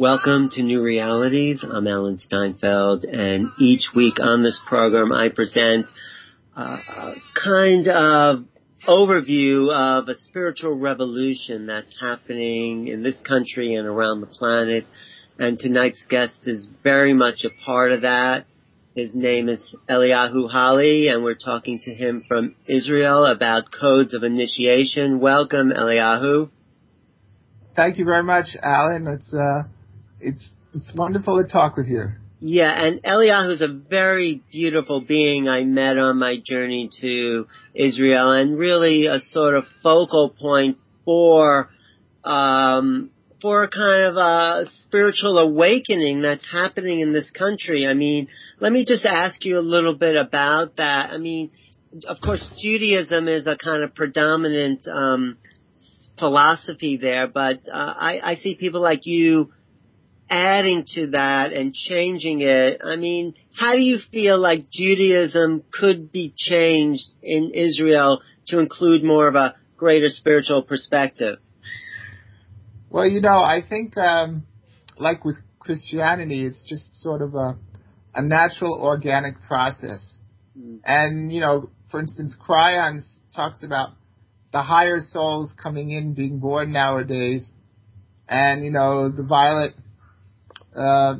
Welcome to New Realities. I'm Alan Steinfeld, and each week on this program I present a kind of overview of a spiritual revolution that's happening in this country and around the planet. And tonight's guest is very much a part of that. His name is Eliyahu Halley, and we're talking to him from Israel about codes of initiation. Welcome, Eliyahu. Thank you very much, Alan. It's wonderful to talk with you. Yeah, and Eliyahu is a very beautiful being I met on my journey to Israel, and really a sort of focal point for a kind of a spiritual awakening that's happening in this country. I mean, let me just ask you a little bit about that. I mean, of course, Judaism is a kind of predominant philosophy there, but I see people like you adding to that and changing it. I mean, how do you feel like Judaism could be changed in Israel to include more of a greater spiritual perspective? Well, I think like with Christianity, it's just sort of a natural organic process. And, for instance, Kryon talks about the higher souls coming in, being born nowadays, and, the violet, all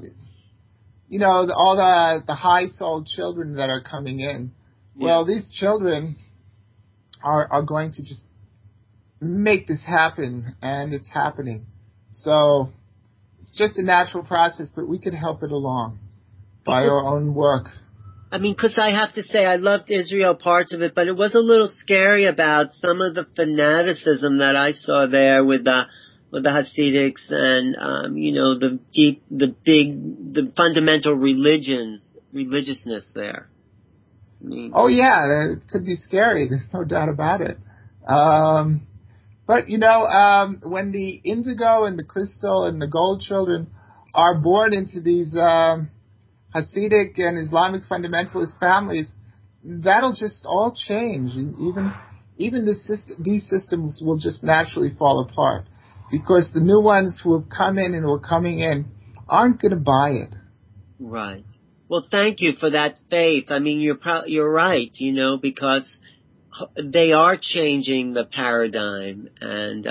the high-souled children that are coming in. Yeah. Well, these children are going to just make this happen, and it's happening. So it's just a natural process, but we can help it along by our own work. I mean, because I have to say I loved Israel parts of it, but it was a little scary about some of the fanaticism that I saw there with the Hasidics and, the fundamental religiousness there. I mean, oh yeah, it could be scary. There's no doubt about it. But when the indigo and the crystal and the gold children are born into these Hasidic and Islamic fundamentalist families, that'll just all change, and even these systems will just naturally fall apart. Because the new ones who have come in and who are coming in aren't going to buy it. Right. Well, thank you for that faith. I mean, you're right, because they are changing the paradigm, and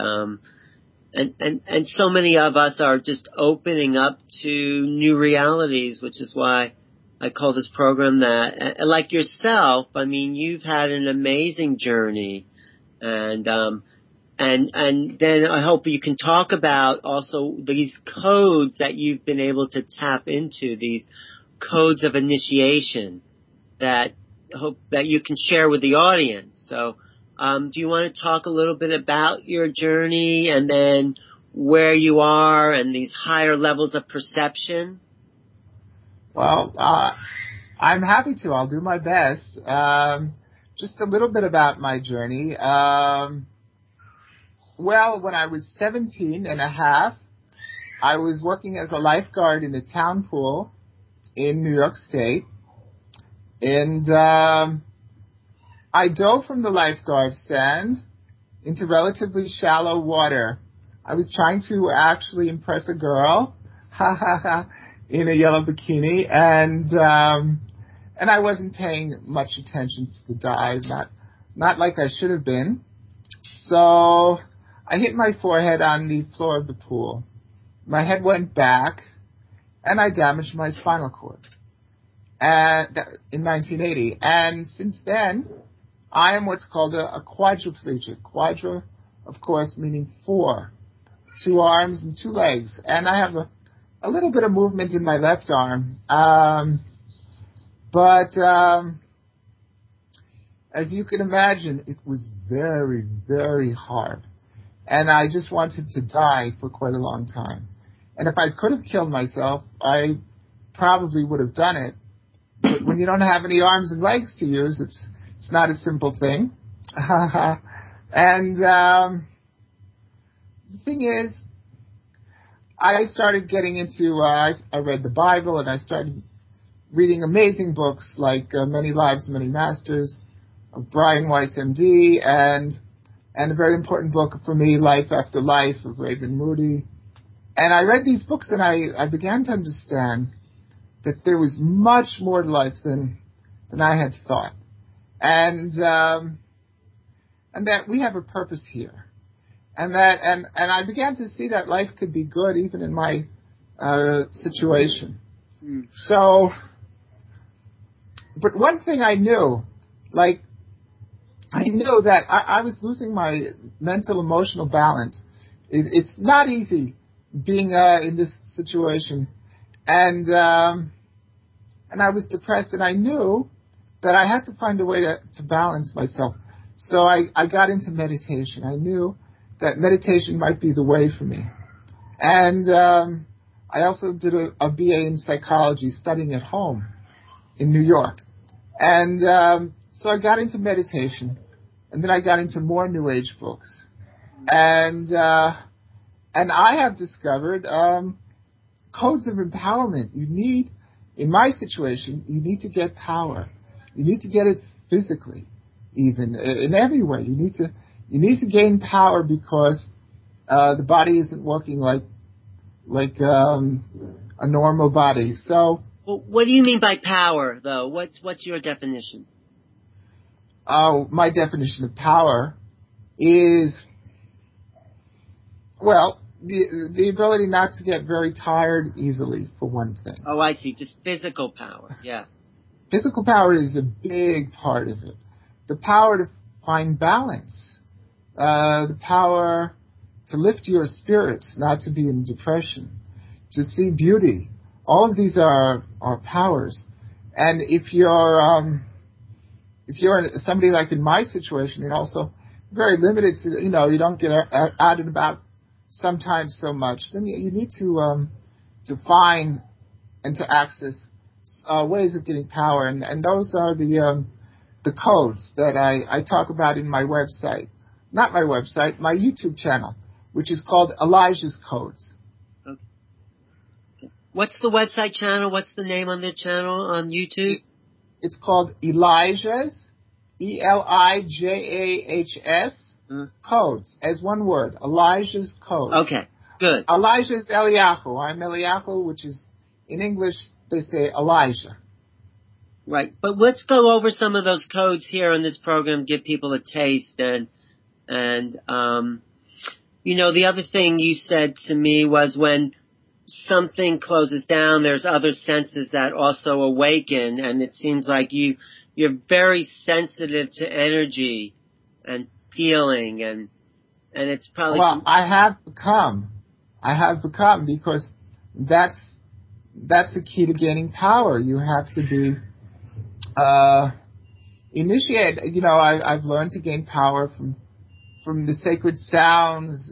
so many of us are just opening up to new realities, which is why I call this program that. And like yourself, I mean, you've had an amazing journey, and then I hope you can talk about also these codes that you've been able to tap into, these codes of initiation that hope that you can share with the audience. So, do you want to talk a little bit about your journey and then where you are and these higher levels of perception? Well, I'm happy to. I'll do my best. Just a little bit about my journey. Well, when I was 17 and a half, I was working as a lifeguard in a town pool in New York State. And I dove from the lifeguard stand into relatively shallow water. I was trying to actually impress a girl in a yellow bikini, and I wasn't paying much attention to the dive, not like I should have been. So I hit my forehead on the floor of the pool. My head went back, and I damaged my spinal cord in 1980. And since then, I am what's called a quadriplegic. Quadra, of course, meaning 4. 2 arms and 2 legs. And I have a little bit of movement in my left arm. But as you can imagine, it was very, very hard. And I just wanted to die for quite a long time. And if I could have killed myself, I probably would have done it. But when you don't have any arms and legs to use, it's not a simple thing. And the thing is, I started getting into, I read the Bible, and I started reading amazing books like Many Lives, Many Masters of Brian Weiss, MD, and a very important book for me, Life After Life of Raymond Moody. And I read these books, and I began to understand that there was much more to life than I had thought, and that we have a purpose here, and I began to see that life could be good even in my situation. So, but one thing I knew, I knew that I was losing my mental emotional balance. It's not easy being in this situation, and I was depressed, and I knew that I had to find a way to balance myself. So I got into meditation. I knew that meditation might be the way for me, and I also did a BA in psychology, studying at home in New York, and so I got into meditation, and then I got into more New Age books, and I have discovered codes of empowerment. You need, in my situation, you need to get power. You need to get it physically, even in every way. You need to gain power because the body isn't working like a normal body. So, well, what do you mean by power, though? What's your definition? My definition of power is, well, the ability not to get very tired easily, for one thing. Oh, I see. Just physical power. Yeah. Physical power is a big part of it. The power to find balance, the power to lift your spirits, not to be in depression, to see beauty. All of these are powers. And if you're somebody like in my situation, and also very limited, you don't get out and about sometimes so much, then you need to find and to access ways of getting power, and those are the codes that I talk about in my website. Not my website, my YouTube channel, which is called Elijah's Codes. Okay. What's the website channel? What's the name on the channel on YouTube? It's called Elijah's, ELIJAHS, Codes, as one word, Elijah's Codes. Okay, good. Elijah is Eliyahu. I'm Eliyahu, which is, in English, they say Elijah. Right, but let's go over some of those codes here on this program, give people a taste, and the other thing you said to me was when something closes down, there's other senses that also awaken, and it seems like you're very sensitive to energy and feeling, and it's probably... Well, I have become because that's the key to gaining power. You have to be initiated. I've learned to gain power from the sacred sounds,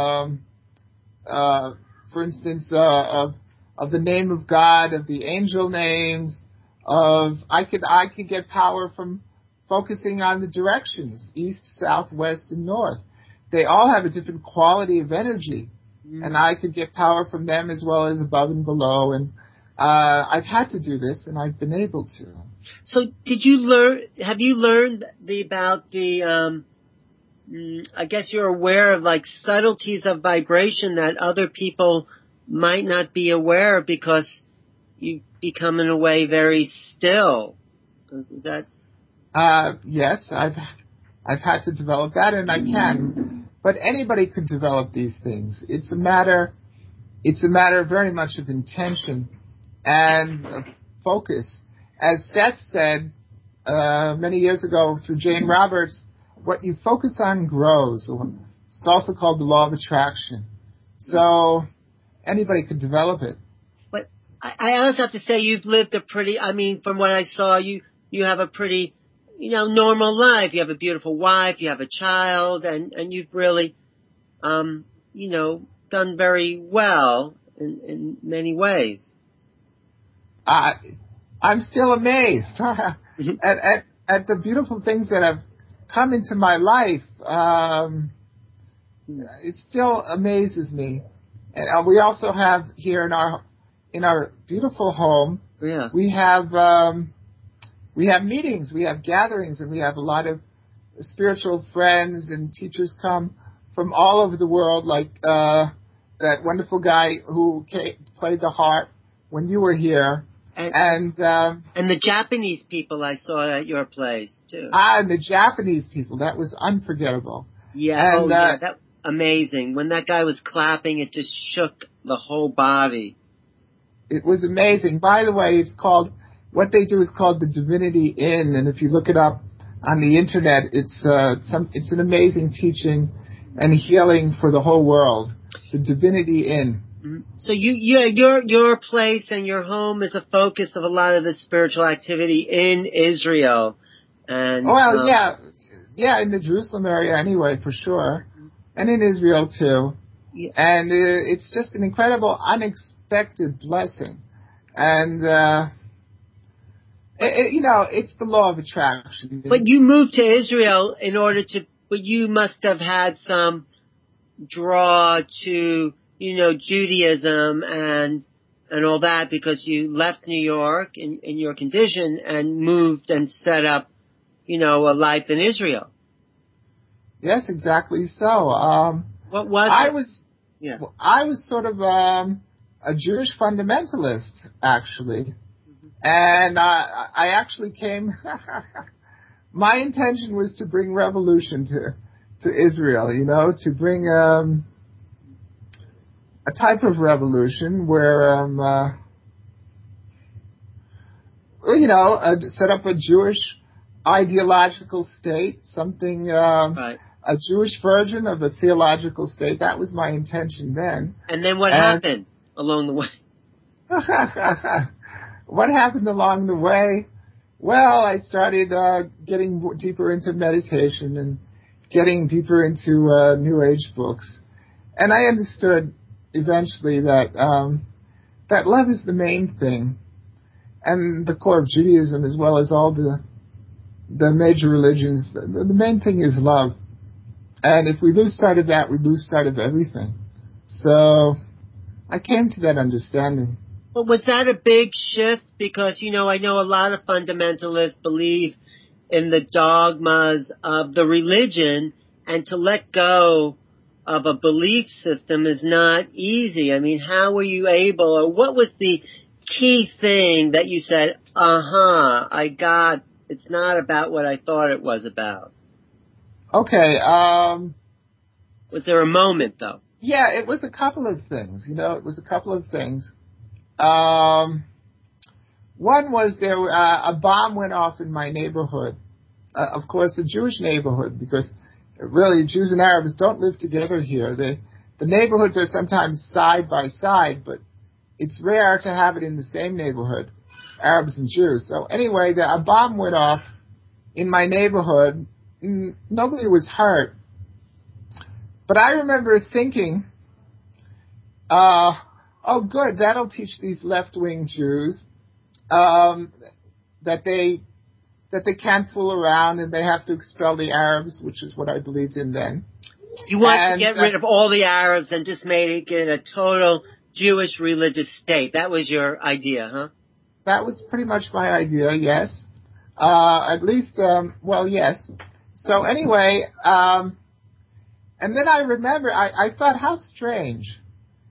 for instance, of the name of God, of the angel names, I could get power from focusing on the directions, east, south, west, and north. They all have a different quality of energy, and I could get power from them as well as above and below, and I've had to do this, and I've been able to. So have you learned about the, I guess you're aware of like subtleties of vibration that other people might not be aware of because you become in a way very still. Is that? Yes, I've had to develop that, and I can. But anybody could develop these things. It's a matter very much of intention and of focus. As Seth said many years ago through Jane Roberts, what you focus on grows. It's also called the law of attraction. So anybody could develop it. But I also have to say you've lived from what I saw, you have a pretty, normal life. You have a beautiful wife, you have a child, and you've really, done very well in many ways. I'm still amazed at the beautiful things that have come into my life. It still amazes me. And we also have here in our beautiful home, we have meetings, we have gatherings, and we have a lot of spiritual friends and teachers come from all over the world, like that wonderful guy who played the harp when you were here. And the Japanese people I saw at your place too. And the Japanese people, that was unforgettable. Yeah, and, that amazing. When that guy was clapping, it just shook the whole body. It was amazing. By the way, what they do is called the Divinity Inn, and if you look it up on the internet, it's an amazing teaching and healing for the whole world. The Divinity Inn. So your place and your home is a focus of a lot of the spiritual activity in Israel. And yeah, in the Jerusalem area anyway, for sure, and in Israel too. Yeah. And it's just an incredible, unexpected blessing, and it's the law of attraction. But you moved to Israel but you must have had some draw to, Judaism and all that, because you left New York in your condition and moved and set up, a life in Israel. Yes, exactly so. What was it? I was sort of a Jewish fundamentalist, actually. And I actually came. My intention was to bring revolution to Israel. To bring a type of revolution where set up a Jewish ideological state, something right. A Jewish version of a theological state. That was my intention then. And then what happened along the way? What happened along the way? Well, I started getting deeper into meditation and getting deeper into New Age books. And I understood eventually that that love is the main thing, and the core of Judaism, as well as all the major religions. The main thing is love. And if we lose sight of that, we lose sight of everything. So I came to that understanding. But was that a big shift? Because, I know a lot of fundamentalists believe in the dogmas of the religion, and to let go of a belief system is not easy. I mean, how were you able, or what was the key thing that you said, it's not about what I thought it was about? Okay. Was there a moment, though? Yeah, it was a couple of things. It was a couple of things. One was there a bomb went off in my neighborhood. Of course, a Jewish neighborhood, because really Jews and Arabs don't live together here. The neighborhoods are sometimes side by side, but it's rare to have it in the same neighborhood, Arabs and Jews. So anyway, a bomb went off in my neighborhood. Nobody was hurt. But I remember thinking, oh, good, that'll teach these left-wing Jews that they can't fool around and they have to expel the Arabs, which is what I believed in then. You want to get rid of all the Arabs and just make it a total Jewish religious state. That was your idea, huh? That was pretty much my idea, yes. At least, yes. So anyway, and then I remember, I thought, how strange.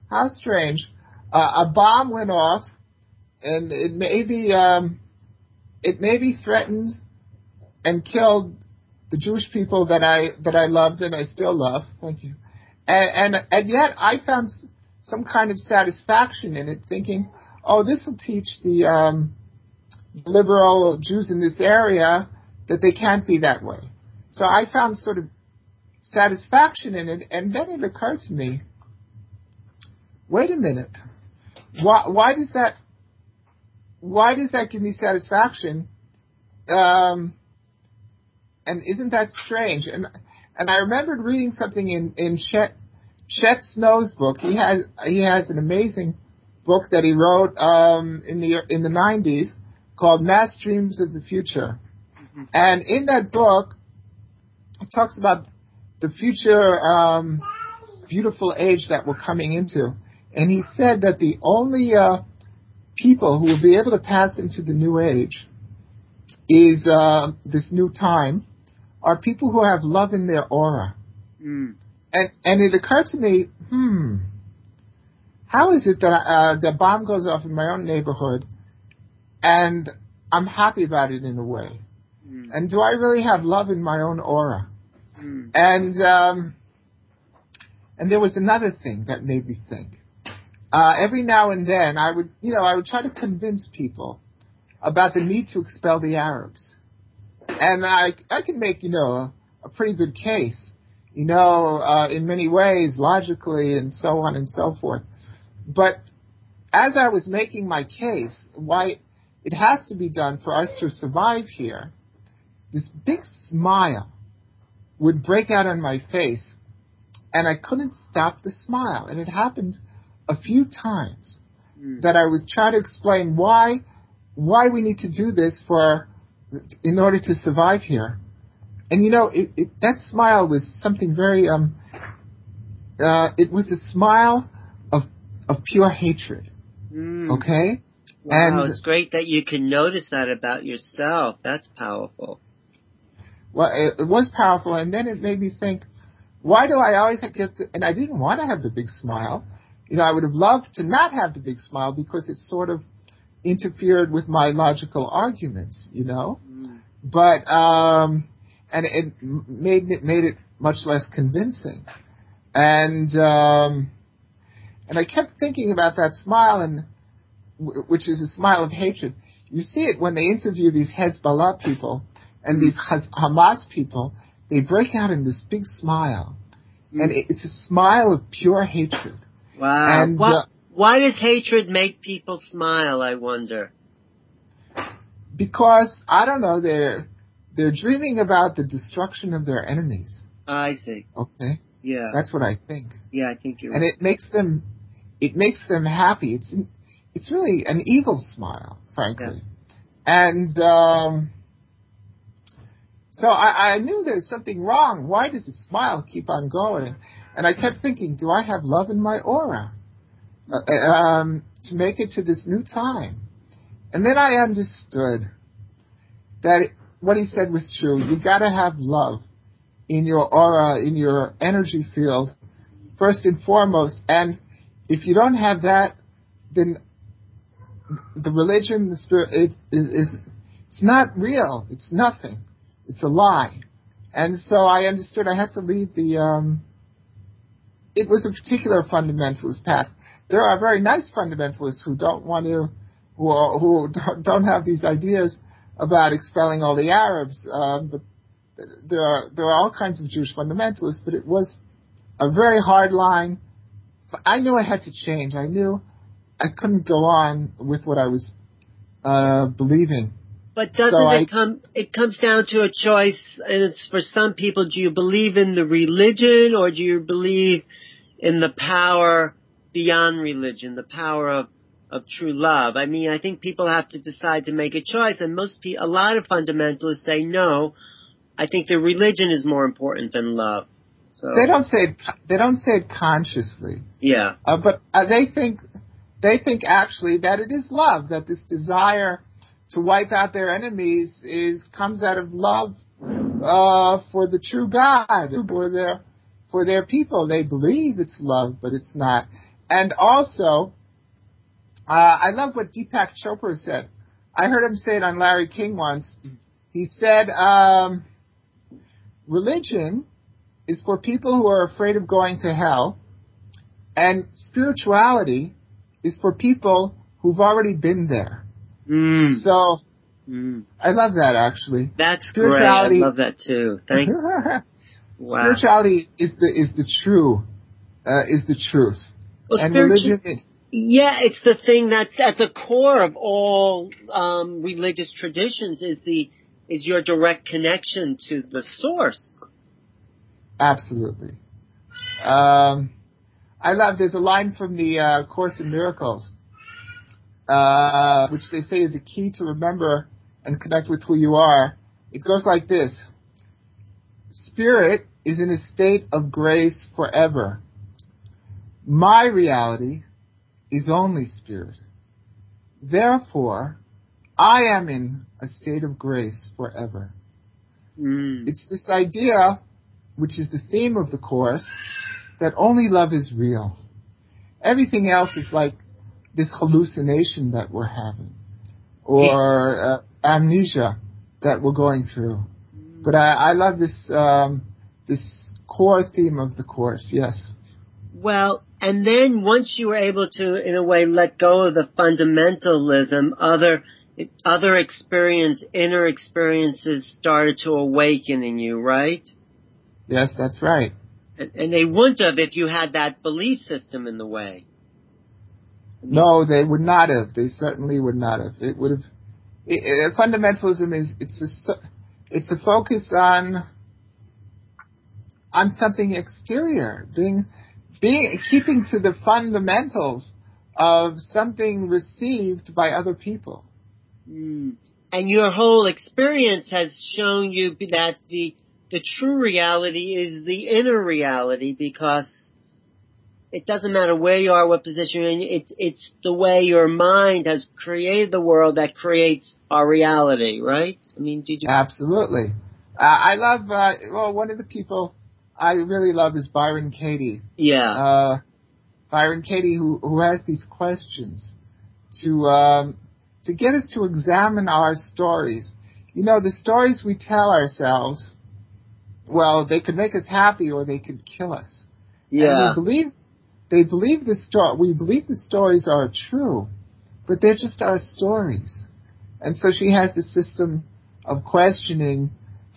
A bomb went off, and it maybe threatened and killed the Jewish people that I loved and I still love. Thank you. And yet I found some kind of satisfaction in it, thinking, oh, this will teach the liberal Jews in this area that they can't be that way. So I found sort of satisfaction in it, and then it occurred to me, wait a minute, why does that give me satisfaction? And isn't that strange? And I remembered reading something in Chet Snow's book. He has an amazing book that he wrote in the 90s called Mass Dreams of the Future. Mm-hmm. And in that book, it talks about the future beautiful age that we're coming into. And he said that the only people who will be able to pass into the new age is this new time are people who have love in their aura. Mm. And it occurred to me, how is it that the bomb goes off in my own neighborhood and I'm happy about it in a way? Mm. And do I really have love in my own aura? Mm. And there was another thing that made me think. Every now and then I would try to convince people about the need to expel the Arabs. And I can make, a pretty good case, in many ways, logically and so on and so forth. But as I was making my case, why it has to be done for us to survive here, this big smile would break out on my face, and I couldn't stop the smile. And it happened a few times that I was trying to explain why we need to do this in order to survive here. And that smile was something very it was a smile of pure hatred. Okay? Wow, and it's great that you can notice that about yourself. That's powerful. Well, it was powerful, and then it made me think, why do I always and I didn't want to have the big smile. I would have loved to not have the big smile because it sort of interfered with my logical arguments, But, and it made it much less convincing. And I kept thinking about that smile, which is a smile of hatred. You see it when they interview these Hezbollah people and these Hamas people. They break out in this big smile. And it's a smile of pure hatred. Wow. And why does hatred make people smile, I wonder? Because, I don't know, they're dreaming about the destruction of their enemies. I see. Okay? Yeah. That's what I think. Yeah, I think you're right. And it makes them happy. It's really an evil smile, frankly. Yeah. And so I knew there's something wrong. Why does the smile keep on going? And I kept thinking, do I have love in my aura to make it to this new time? And then I understood that what he said was true. You got to have love in your aura, in your energy field, first and foremost. And if you don't have that, then the religion, the spirit, it's not real. It's nothing. It's a lie. And so I understood I had to leave it was a particular fundamentalist path. There are very nice fundamentalists who don't want to, who don't have these ideas about expelling all the Arabs. But there are all kinds of Jewish fundamentalists, but it was a very hard line. I knew I had to change. I knew I couldn't go on with what I was believing. But it comes down to a choice, and it's for some people, do you believe in the religion or do you believe in the power beyond religion, the power of true love? I mean, I think people have to decide to make a choice, and a lot of fundamentalists say no. I think the religion is more important than love. So they don't say it consciously. Yeah. But they think actually that it is love, that this desire to wipe out their enemies comes out of love for the true God, for their people. They believe it's love, but it's not. And also, I love what Deepak Chopra said. I heard him say it on Larry King once. He said, religion is for people who are afraid of going to hell, and spirituality is for people who've already been there. So, I love that, actually. That's great. I love that too. Thank you. Wow. Spirituality is the truth. Well, and religion is... Yeah, it's the thing that's at the core of all religious traditions is your direct connection to the source. Absolutely. There's a line from the Course in Miracles, which they say is a key to remember and connect with who you are. It goes like this: Spirit is in a state of grace forever. My reality is only spirit. Therefore, I am in a state of grace forever. It's this idea, which is the theme of the Course, that only love is real. Everything else is like this hallucination that we're having, or amnesia that we're going through. But I love this this core theme of the Course. Yes. Well, and then once you were able to, in a way, let go of the fundamentalism, other inner experiences started to awaken in you, right? Yes, that's right. And they wouldn't have if you had that belief system in the way. No, they would not have. They certainly would not have. It would have. Fundamentalism is it's a focus on something exterior, keeping to the fundamentals of something received by other people. And your whole experience has shown you that the true reality is the inner reality, because it doesn't matter where you are, what position you're in. It's the way your mind has created the world that creates our reality, right? I mean, did you? Absolutely. I love, one of the people I really love is Byron Katie. Yeah. Byron Katie, who has these questions to get us to examine our stories. You know, the stories we tell ourselves, well, they could make us happy or they could kill us. Yeah. And we believe the stories are true, but they're just our stories. And so she has this system of questioning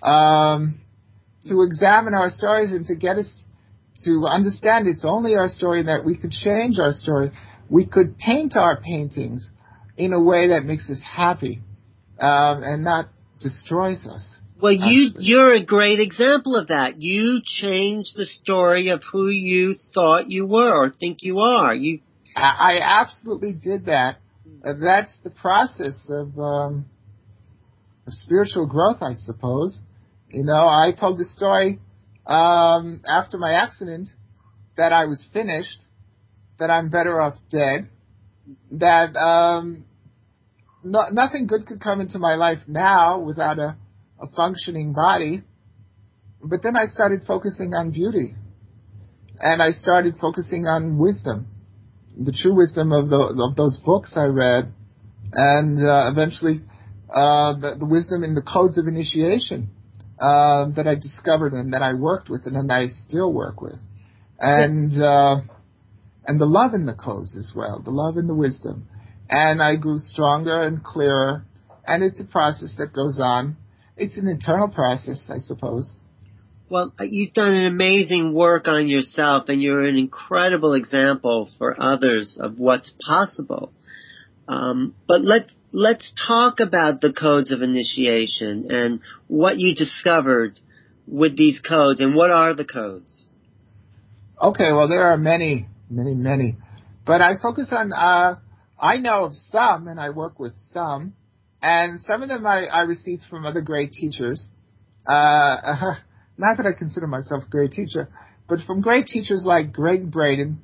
to examine our stories and to get us to understand it's only our story, that we could change our story. We could paint our paintings in a way that makes us happy and not destroys us. Well, you're a great example of that. You changed the story of who you thought you were or think you are. I absolutely did that. That's the process of spiritual growth, I suppose. You know, I told the story after my accident that I was finished, that I'm better off dead, that nothing good could come into my life now without a functioning body. But then I started focusing on beauty, and I started focusing on wisdom, the true wisdom of those books I read, and eventually the wisdom in the codes of initiation that I discovered and that I worked with and I still work with, and the love in the codes as well, the love and the wisdom. And I grew stronger and clearer, and it's a process that goes on. It's an internal process, I suppose. Well, you've done an amazing work on yourself, and you're an incredible example for others of what's possible. But let's talk about the codes of initiation and what you discovered with these codes, and what are the codes? Okay, well, there are many. But I focus on, I know of some, and I work with some, and some of them I received from other great teachers. Not that I consider myself a great teacher, but from great teachers like Gregg Braden.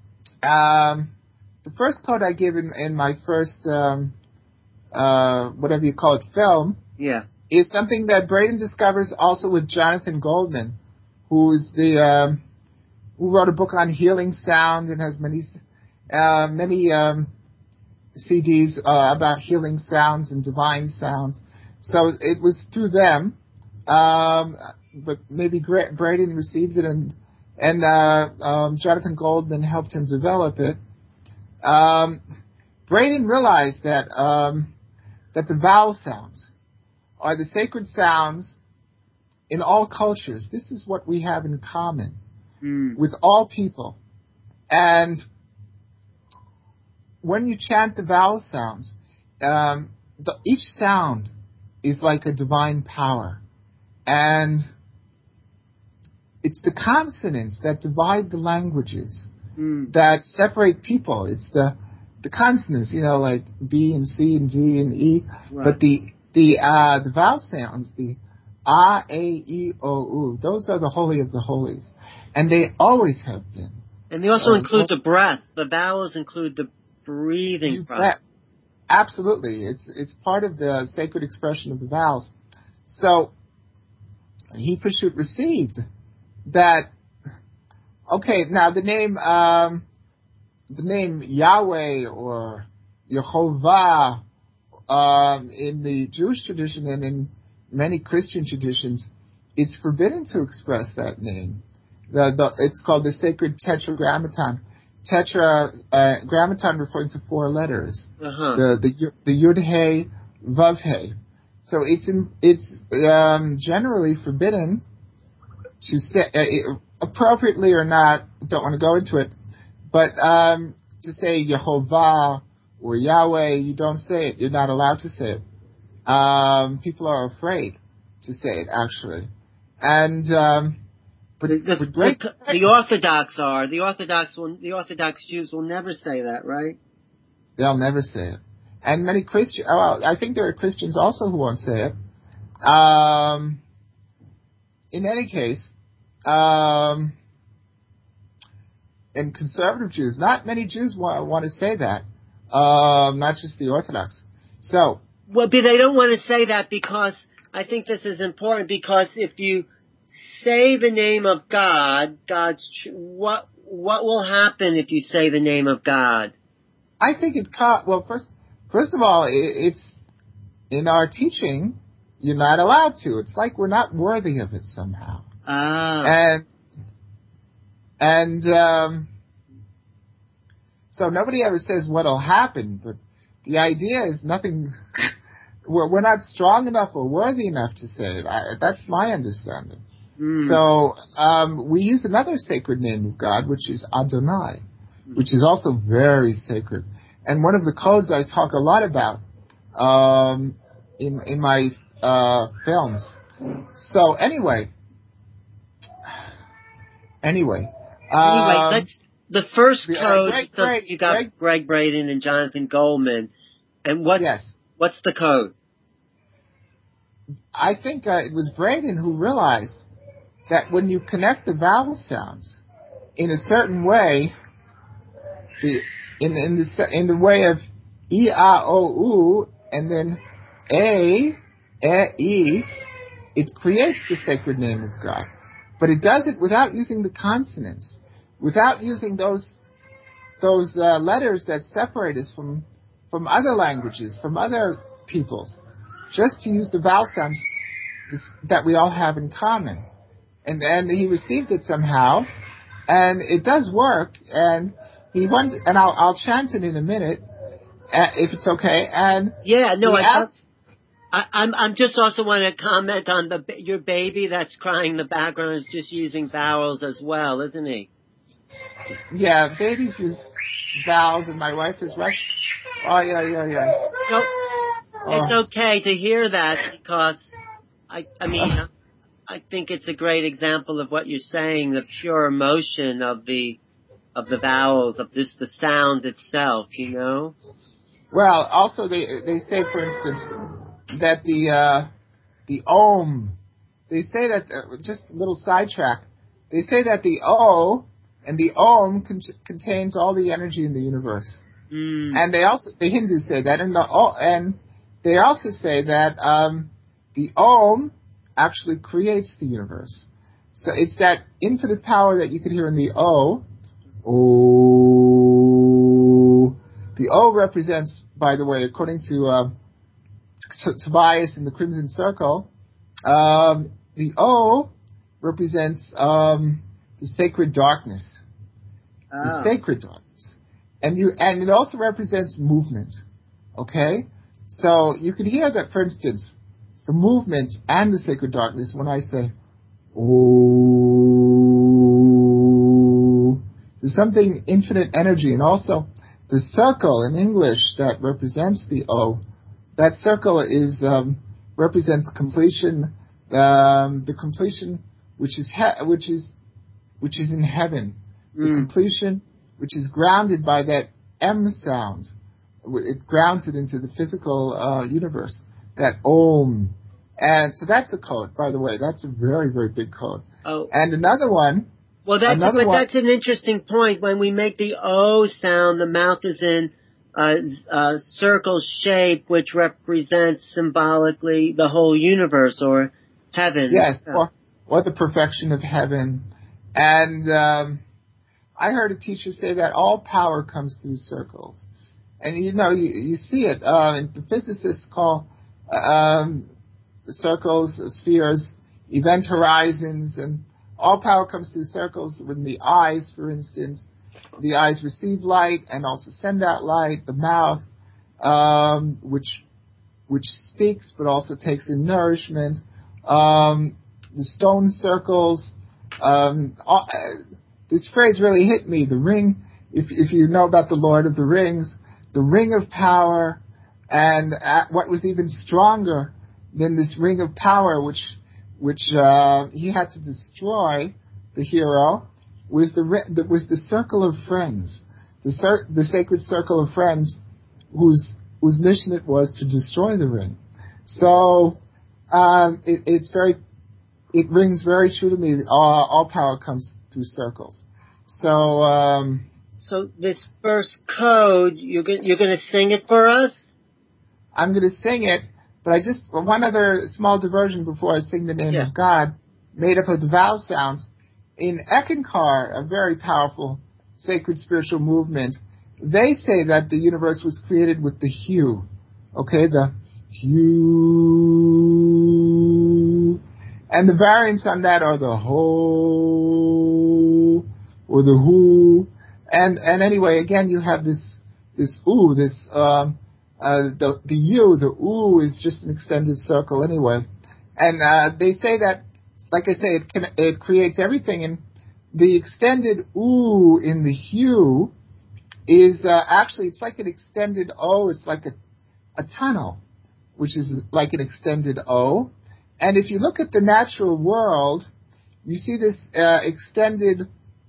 The first code I gave in my first, whatever you call it, film, is something that Braden discovers also with Jonathan Goldman, who wrote a book on healing sound and has many CDs about healing sounds and divine sounds. So it was through them, but maybe Braden received it, and Jonathan Goldman helped him develop it. Braden realized that the vowel sounds are the sacred sounds in all cultures. This is what we have in common with all people. And when you chant the vowel sounds, each sound is like a divine power. And it's the consonants that divide the languages, that separate people. It's the consonants, like B and C and D and E. Right. But the vowel sounds, the A, E, O, U, those are the holy of the holies. And they always have been. And they also include the breath. The vowels include the breathing process. Absolutely. It's part of the sacred expression of the vowels. So he received that. Okay, now the name the name Yahweh or Yehovah, in the Jewish tradition and in many Christian traditions, it's forbidden to express that name. It's called the sacred tetragrammaton. Grammaton referring to 4 letters. Uh-huh. The Yud He Vav He. So it's generally forbidden to say, appropriately or not, don't want to go into it, but to say Yehovah or Yahweh, you don't say it. You're not allowed to say it. People are afraid to say it, actually. And but the Orthodox are. The Orthodox Jews will never say that, right? They'll never say it. And many Christians, well, I think there are Christians also who won't say it. In any case, and conservative Jews, not many Jews want to say that. Not just the Orthodox. So. Well, but they don't want to say that because I think this is important, because if you say the name of God, what will happen if you say the name of God? I think well, first of all, it's in our teaching, you're not allowed to. It's like we're not worthy of it somehow. Ah. And so nobody ever says what'll happen, but the idea is nothing. We're not strong enough or worthy enough to say it. That's my understanding. So we use another sacred name of God, which is Adonai, which is also very sacred. And one of the codes I talk a lot about in my films. So anyway, let's. The first code, you got Greg Braden and Jonathan Goldman. And what's the code? I think it was Braden who realized that when you connect the vowel sounds in a certain way, in the way of E, A, O, U, and then A, E, it creates the sacred name of God. But it does it without using the consonants, without using those letters that separate us from other languages, from other peoples, just to use the vowel sounds that we all have in common. And he received it somehow, and it does work. And he wants, and I'll chant it in a minute, if it's okay. And yeah, no, I'm just also want to comment on your baby that's crying in the background is just using vowels as well, isn't he? Yeah, babies use vowels, and my wife is right. Oh yeah. So, it's okay to hear that, because I think it's a great example of what you're saying, the pure emotion of the vowels, of just the sound itself, you know? Well, also they say, for instance, that the Om, they say that, just a little sidetrack, they say that the O and the Om contains all the energy in the universe. And the Hindus say that, and they also say that the Om actually creates the universe. So it's that infinite power that you could hear in the O. O. The O represents, by the way, according to Tobias in the Crimson Circle, the O represents the sacred darkness. The sacred darkness. And it also represents movement. Okay? So you could hear that, for instance, the movement and the sacred darkness when I say, oh, there's something infinite energy. And also the circle in English that represents the O, that circle represents completion, the completion which is in heaven, the completion which is grounded by that M sound. It grounds it into the physical universe, that Om. And so that's a code, by the way. That's a very, very big code. Oh. And another one. Well, that's an interesting point. When we make the O sound, the mouth is in a circle shape, which represents symbolically the whole universe or heaven. Yes, or the perfection of heaven. And I heard a teacher say that all power comes through circles. And you see it. The physicists call circles, spheres, event horizons, and all power comes through circles. When the eyes, for instance, the eyes receive light and also send out light. The mouth, which speaks but also takes in nourishment. The stone circles. This phrase really hit me. The ring. If you know about the Lord of the Rings, the ring of power, and what was even stronger than this ring of power, which he had to destroy, the hero, was the circle of friends, the sacred circle of friends, whose mission it was to destroy the ring. So it rings very true to me. All power comes through circles. So this first code, you're going to sing it for us? I'm going to sing it, but one other small diversion before I sing the name of God, made up of the vowel sounds. In Eckankar, a very powerful sacred spiritual movement, they say that the universe was created with the hue. Okay, the hue. And the variants on that are the ho, or the who. And anyway, again, you have this ooh, the U, the ooh is just an extended circle anyway. And they say that, like I say, it creates everything. And the extended ooh in the hue is actually, it's like an extended O. It's like a tunnel, which is like an extended O. And if you look at the natural world, you see this extended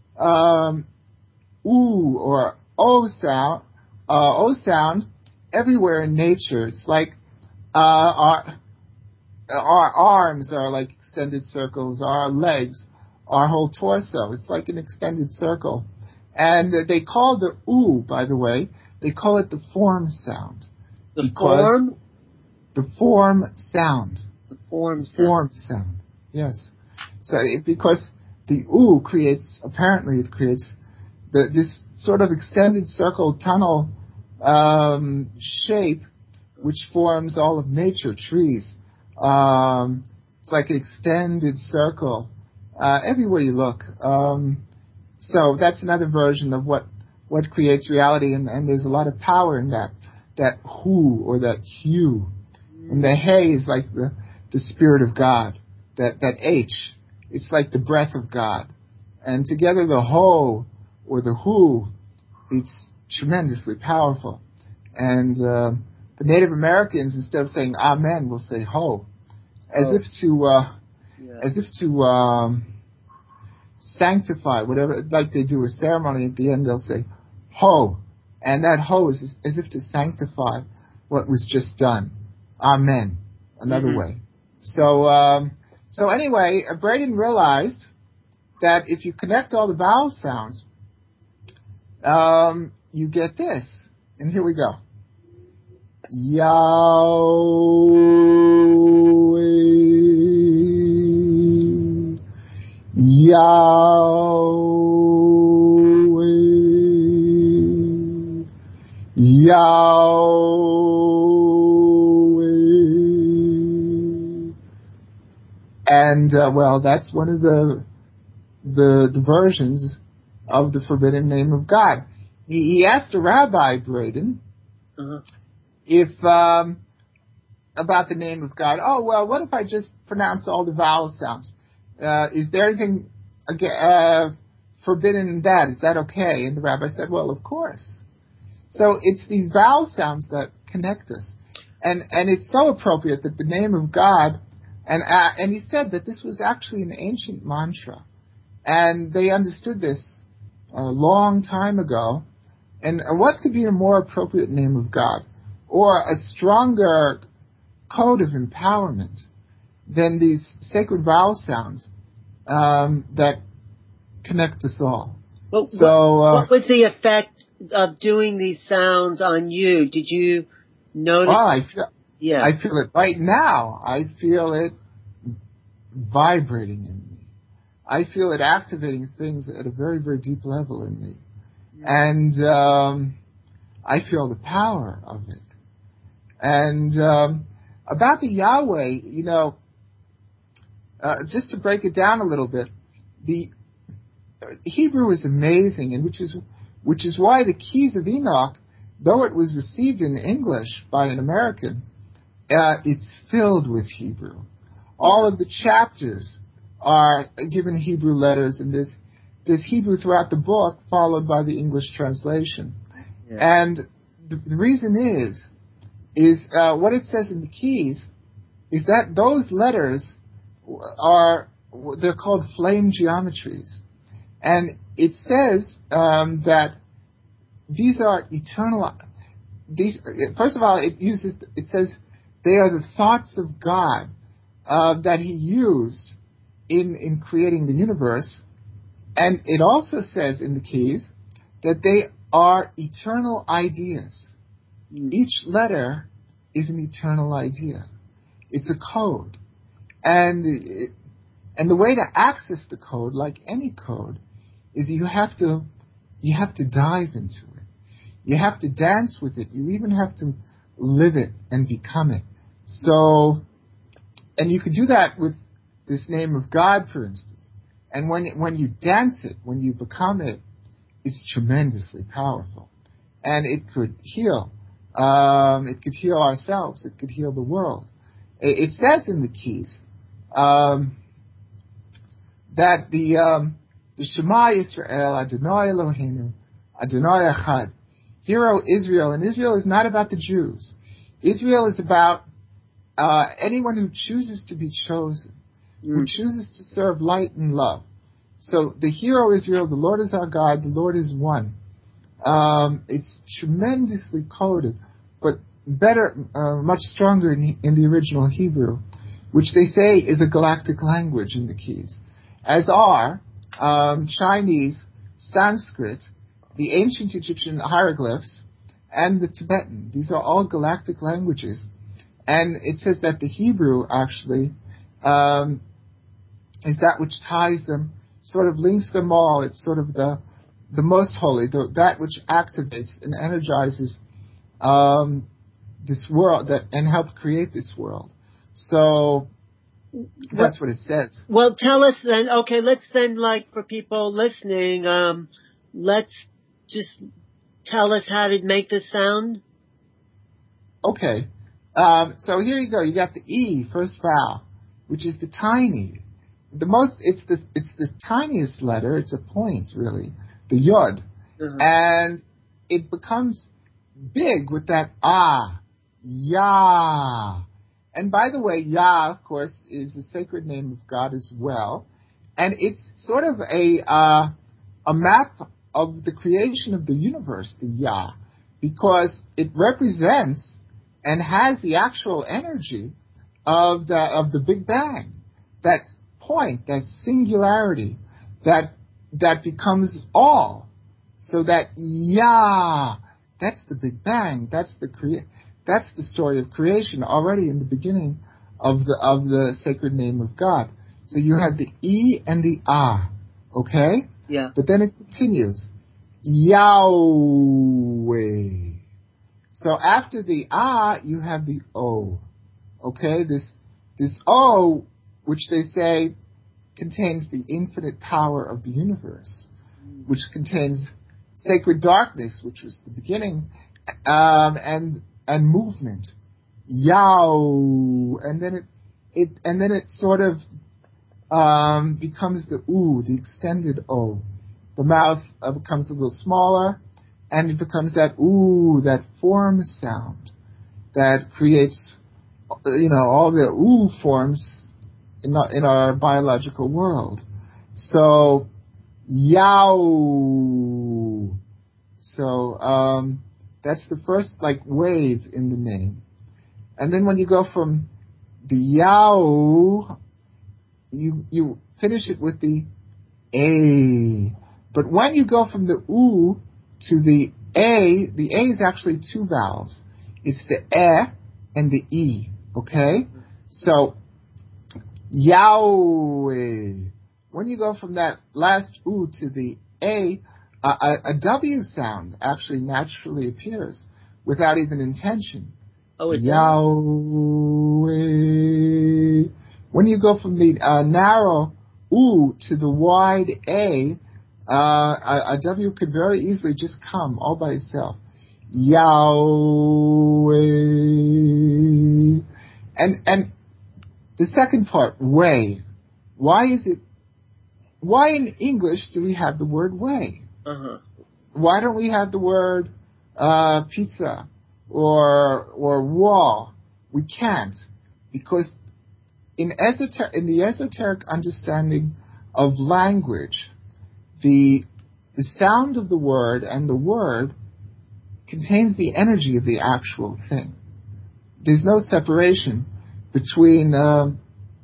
ooh or O sound everywhere in nature. It's like our arms are like extended circles, our legs, our whole torso. It's like an extended circle. And they call the ooh, by the way, they call it the form sound. The form? The form sound. The form sound. Form sound, yes. So because the ooh creates this sort of extended circle tunnel shape, which forms all of nature, trees. It's like an extended circle everywhere you look. So that's another version of what creates reality, and there's a lot of power in that who or that hue. And the hey is like the Spirit of God. That H, it's like the breath of God. And together the ho or the who, it's tremendously powerful. And the Native Americans, instead of saying amen, will say ho, as if to sanctify whatever, like they do a ceremony at the end, they'll say ho, and that ho is as if to sanctify what was just done. Amen. Another way. So anyway, Braden realized that if you connect all the vowel sounds, you get this. And here we go. Yahweh, Yahweh, Yahweh. And, well, that's one of the versions of the forbidden name of God. He asked a rabbi, Braden, if, about the name of God. Oh, well, what if I just pronounce all the vowel sounds? Is there anything forbidden in that? Is that okay? And the rabbi said, well, of course. So it's these vowel sounds that connect us. And it's so appropriate that the name of God, and he said that this was actually an ancient mantra. And they understood this a long time ago. And what could be a more appropriate name of God, or a stronger code of empowerment than these sacred vowel sounds that connect us all? Well, what was the effect of doing these sounds on you? Did you notice? Well, I feel it right now. I feel it vibrating in me. I feel it activating things at a very, very deep level in me. And I feel the power of it. And about the Yahweh, just to break it down a little bit, the Hebrew is amazing, and which is why the Keys of Enoch, though it was received in English by an American, it's filled with Hebrew. All of the chapters are given Hebrew letters, and there's Hebrew throughout the book, followed by the English translation. Yeah. And the reason is what it says in the Keys is that those letters they're called flame geometries. And it says that these are eternal. First of all, it says they are the thoughts of God that He used in creating the universe. And it also says in the Keys that they are eternal ideas. Each letter is an eternal idea. It's a code. And the way to access the code, like any code, is you have to dive into it. You have to dance with it. You even have to live it and become it. So, and you can do that with this name of God, for instance. And when you dance it, when you become it, it's tremendously powerful. And it could heal. It could heal ourselves. It could heal the world. It says in the Keys that the Shema Yisrael, Adonai Eloheinu, Adonai Echad. Hear, O Israel, and Israel is not about the Jews. Israel is about anyone who chooses to be chosen, who chooses to serve light and love. So the hero Israel, the Lord is our God, the Lord is one. It's tremendously coded, but better, much stronger in the original Hebrew, which they say is a galactic language in the Keys, as are Chinese, Sanskrit, the ancient Egyptian hieroglyphs, and the Tibetan. These are all galactic languages. And it says that the Hebrew actually is that which ties them, sort of links them all. It's sort of the most holy, that which activates and energizes this world and helped create this world. So that's what it says. Well, tell us then. Okay, let's then, like, for people listening, let's just tell us how to make this sound. Okay. So here you go. You got the E, first vowel, which is the tiny. It's the tiniest letter. It's a point, really. The Yod. Uh-huh. And it becomes big with that Ah. Yah. And by the way, Yah, of course, is a sacred name of God as well. And it's sort of a map of the creation of the universe, the Yah, because it represents and has the actual energy of the Big Bang. That point, that singularity, that becomes all. So that Yah, that's the Big Bang. That's the story of creation already in the beginning of the sacred name of God. So you have the E and the Ah, okay? Yeah. But then it continues, Yahweh. So after the Ah, you have the O, okay? This O, which they say contains the infinite power of the universe, which contains sacred darkness, which was the beginning, and movement, Yao, and then it sort of becomes the U, the extended O. The mouth becomes a little smaller, and it becomes that U, that form sound that creates, all the U forms in our biological world. So Yao. So that's the first wave in the name. And then when you go from the Yao, you finish it with the A. But when you go from the U to the A is actually two vowels. It's the E and the E, okay? So Yahweh. when you go from that last oo to the a, a W sound actually naturally appears without even intention. Oh, it does? Yahweh. When you go from the narrow oo to the wide a W could very easily just come all by itself. Yahweh. And the second part, way. Why in English do we have the word way? Uh-huh. Why don't we have the word pizza or wall? We can't, because in the esoteric understanding of language, the sound of the word and the word contains the energy of the actual thing. There's no separation between the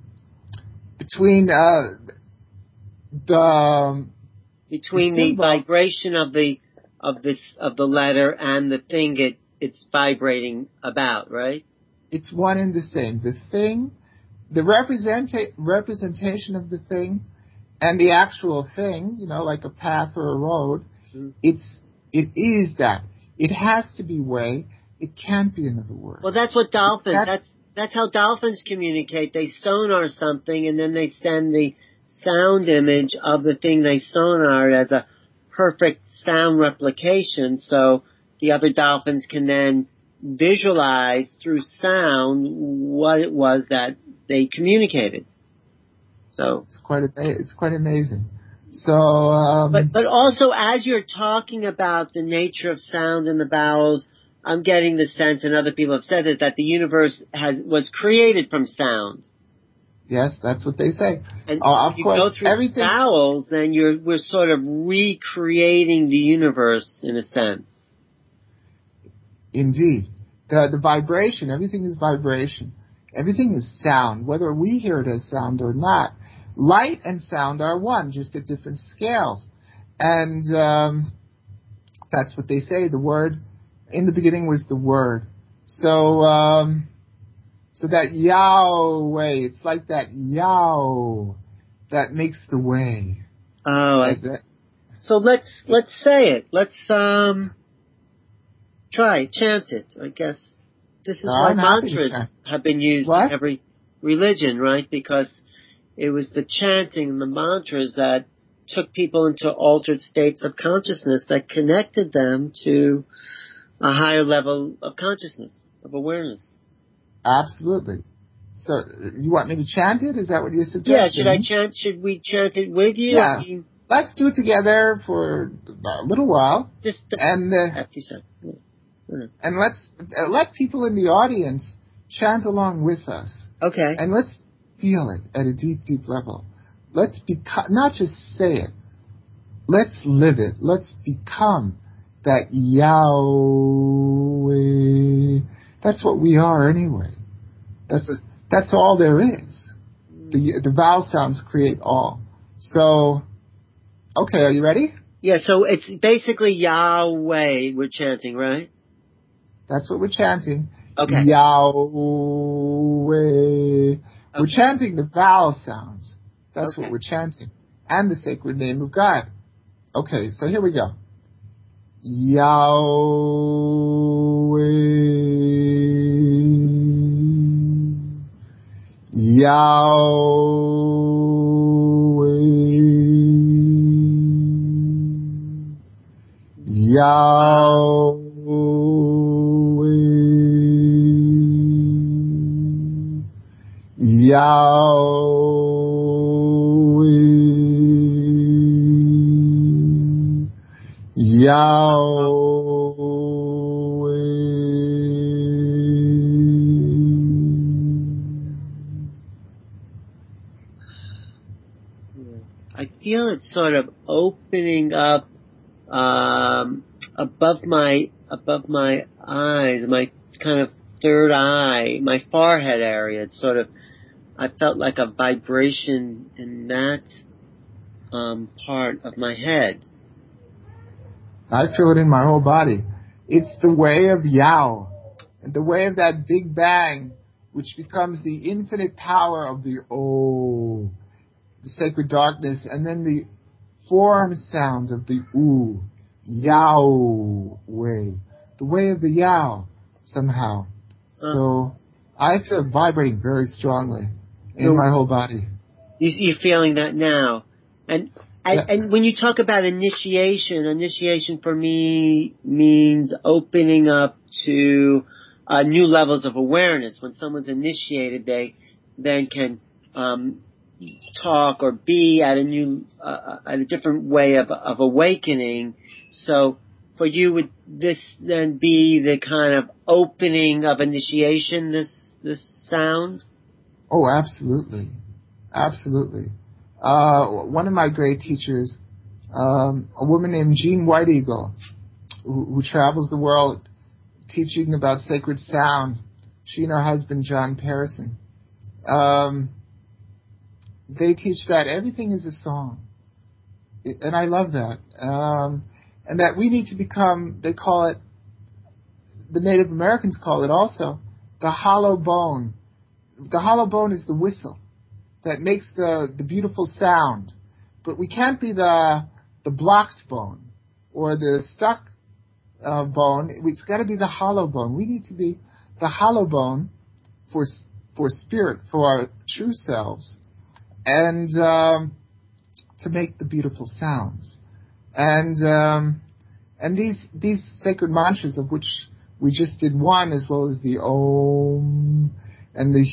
vibration of the letter and the thing it's vibrating about, right? It's one and the same. The thing, the representation of the thing, and the actual thing, like a path or a road. Mm-hmm. It is that. It has to be way. It can't be another word. Well, that's what dolphins. That's how dolphins communicate. They sonar something, and then they send the sound image of the thing they sonar as a perfect sound replication, so the other dolphins can then visualize through sound what it was that they communicated. So it's quite amazing. So, but also, as you're talking about the nature of sound and the vowels, I'm getting the sense, and other people have said it, that the universe was created from sound. Yes, that's what they say. And of if you course, go through everything vowels, then we're sort of recreating the universe in a sense. Indeed. The vibration, everything is vibration. Everything is sound, whether we hear it as sound or not. Light and sound are one, just at different scales. And that's what they say. The word, in the beginning was the word. So that Yahweh, it's like that Yao that makes the way. Oh, so let's say it. Let's try chant it. I guess this is why mantras have been used in every religion, right? Because it was the chanting and the mantras that took people into altered states of consciousness that connected them to a higher level of consciousness, of awareness. Absolutely. So, you want me to chant it? Is that what you're suggesting? Yeah, should we chant it with you? Yeah. Let's do it together for a little while. Just and let's let people in the audience chant along with us. Okay. And let's feel it at a deep, deep level. Let's not just say it. Let's live it. Let's become that Yahweh. That's what we are anyway. That's all there is. The vowel sounds create all. So, okay, are you ready? Yeah, so it's basically Yahweh we're chanting, right? That's what we're chanting. Okay. Yahweh. Okay. We're chanting the vowel sounds. That's what we're chanting. And the sacred name of God. Okay, so here we go. Yahweh. Yahweh. Yahweh. Yahweh. Yahweh. I feel it sort of opening up above my eyes, my kind of third eye, my forehead area. It's sort of, I felt like a vibration in that part of my head. I feel it in my whole body. It's the way of Yao, the way of that Big Bang, which becomes the infinite power of the O. the sacred darkness, and then the form sound of the ooh, Yahweh, the way of the Yao, somehow. So I feel it vibrating very strongly in my whole body. You're feeling that now. And when you talk about initiation for me means opening up to new levels of awareness. When someone's initiated, they then can talk or be at a different way of awakening. So for you, would this then be the kind of opening of initiation, this sound? Oh, absolutely. Absolutely. One of my great teachers, a woman named Jean White Eagle, who travels the world teaching about sacred sound, she and her husband, John Parison, they teach that everything is a song. And I love that. And that we need to become, they call it, the Native Americans call it also, the hollow bone. The hollow bone is the whistle that makes the beautiful sound. But we can't be the blocked bone or the stuck bone. It's got to be the hollow bone. We need to be the hollow bone for spirit, for our true selves, and to make the beautiful sounds. And these sacred mantras, of which we just did one, as well as the Om and the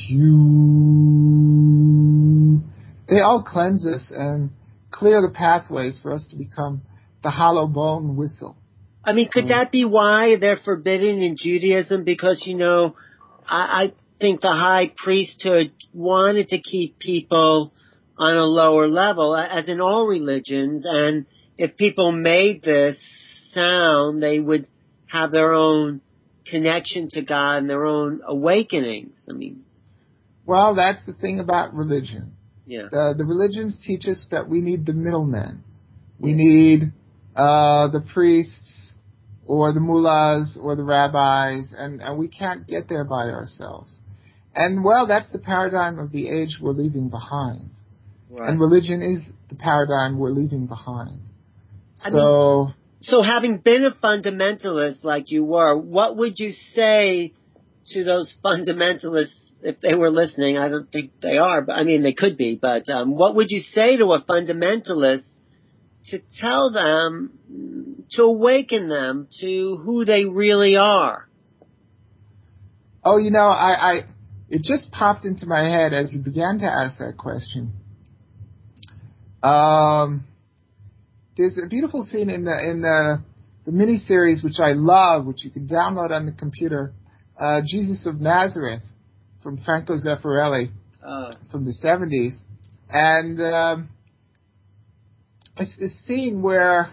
Hu, they all cleanse us and clear the pathways for us to become the hollow bone whistle. I mean, could that be why they're forbidden in Judaism? Because, I think the high priesthood wanted to keep people on a lower level, as in all religions, and if people made this sound, they would have their own connection to God and their own awakenings. I mean, well, that's the thing about religion. Yeah. The religions teach us that we need the middlemen. We need the priests or the mullahs or the rabbis, and we can't get there by ourselves. And, well, that's the paradigm of the age we're leaving behind. Right. And religion is the paradigm we're leaving behind. So having been a fundamentalist like you were, what would you say to those fundamentalists if they were listening? I don't think they are, but I mean, they could be. But what would you say to a fundamentalist to tell them, to awaken them to who they really are? Oh, it just popped into my head as you began to ask that question. There's a beautiful scene in the miniseries, which I love, which you can download on the computer, Jesus of Nazareth, from Franco Zeffirelli, from the 70s. And it's this scene where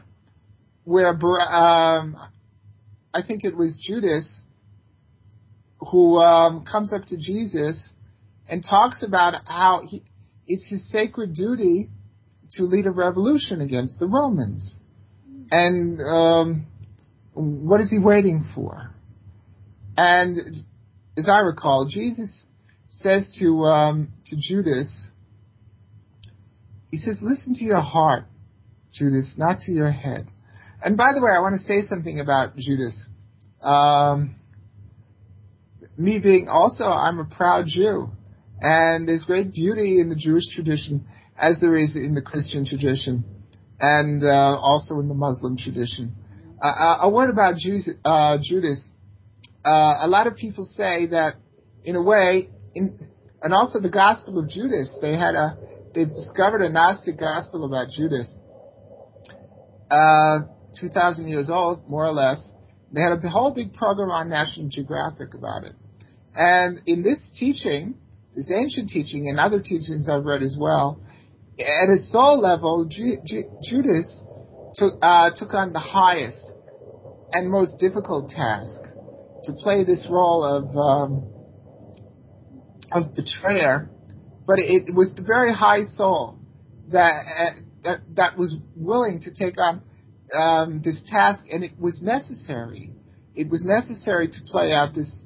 I think it was Judas who comes up to Jesus and talks about how it's his sacred duty to lead a revolution against the Romans. And what is he waiting for? And as I recall, Jesus says to Judas, he says, listen to your heart, Judas, not to your head. And by the way, I want to say something about Judas. Me being also, I'm a proud Jew. And there's great beauty in the Jewish tradition, as there is in the Christian tradition, and also in the Muslim tradition. A word about Judas. A lot of people say that, in a way, and also the Gospel of Judas, they've discovered a Gnostic Gospel about Judas, 2,000 years old, more or less. They had a whole big program on National Geographic about it. And in this teaching, this ancient teaching, and other teachings I've read as well, at a soul level, Judas took on the highest and most difficult task to play this role of betrayer. But it was the very high soul that was willing to take on this task, and it was necessary. It was necessary to play out this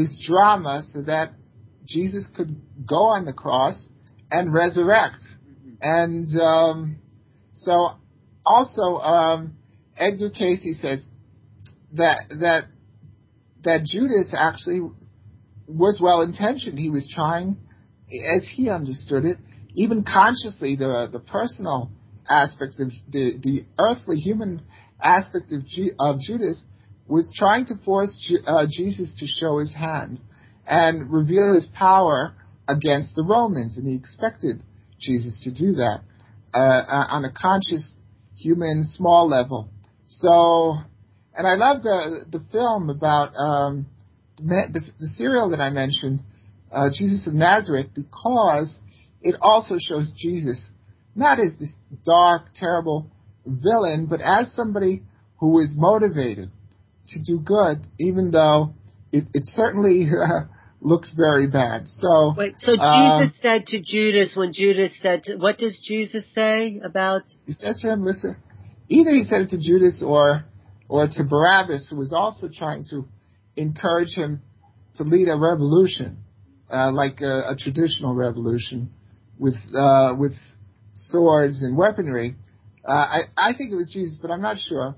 drama so that Jesus could go on the cross and resurrect. And so also Edgar Casey says that Judas actually was well intentioned. He was trying, as he understood it, even consciously, the personal aspect of the earthly human aspect of Judas was trying to force Jesus to show his hand and reveal his power against the Romans, and he expected Jesus to do that on a conscious human small level. So, and I love the film about the serial that I mentioned, Jesus of Nazareth, because it also shows Jesus not as this dark, terrible villain, but as somebody who is motivated to do good, even though it certainly looks very bad. So wait, so Jesus said to Judas, when Judas said, what does Jesus say about? He said to him, listen, either he said it to Judas or to Barabbas, who was also trying to encourage him to lead a revolution, like a traditional revolution with swords and weaponry. I think it was Jesus, but I'm not sure.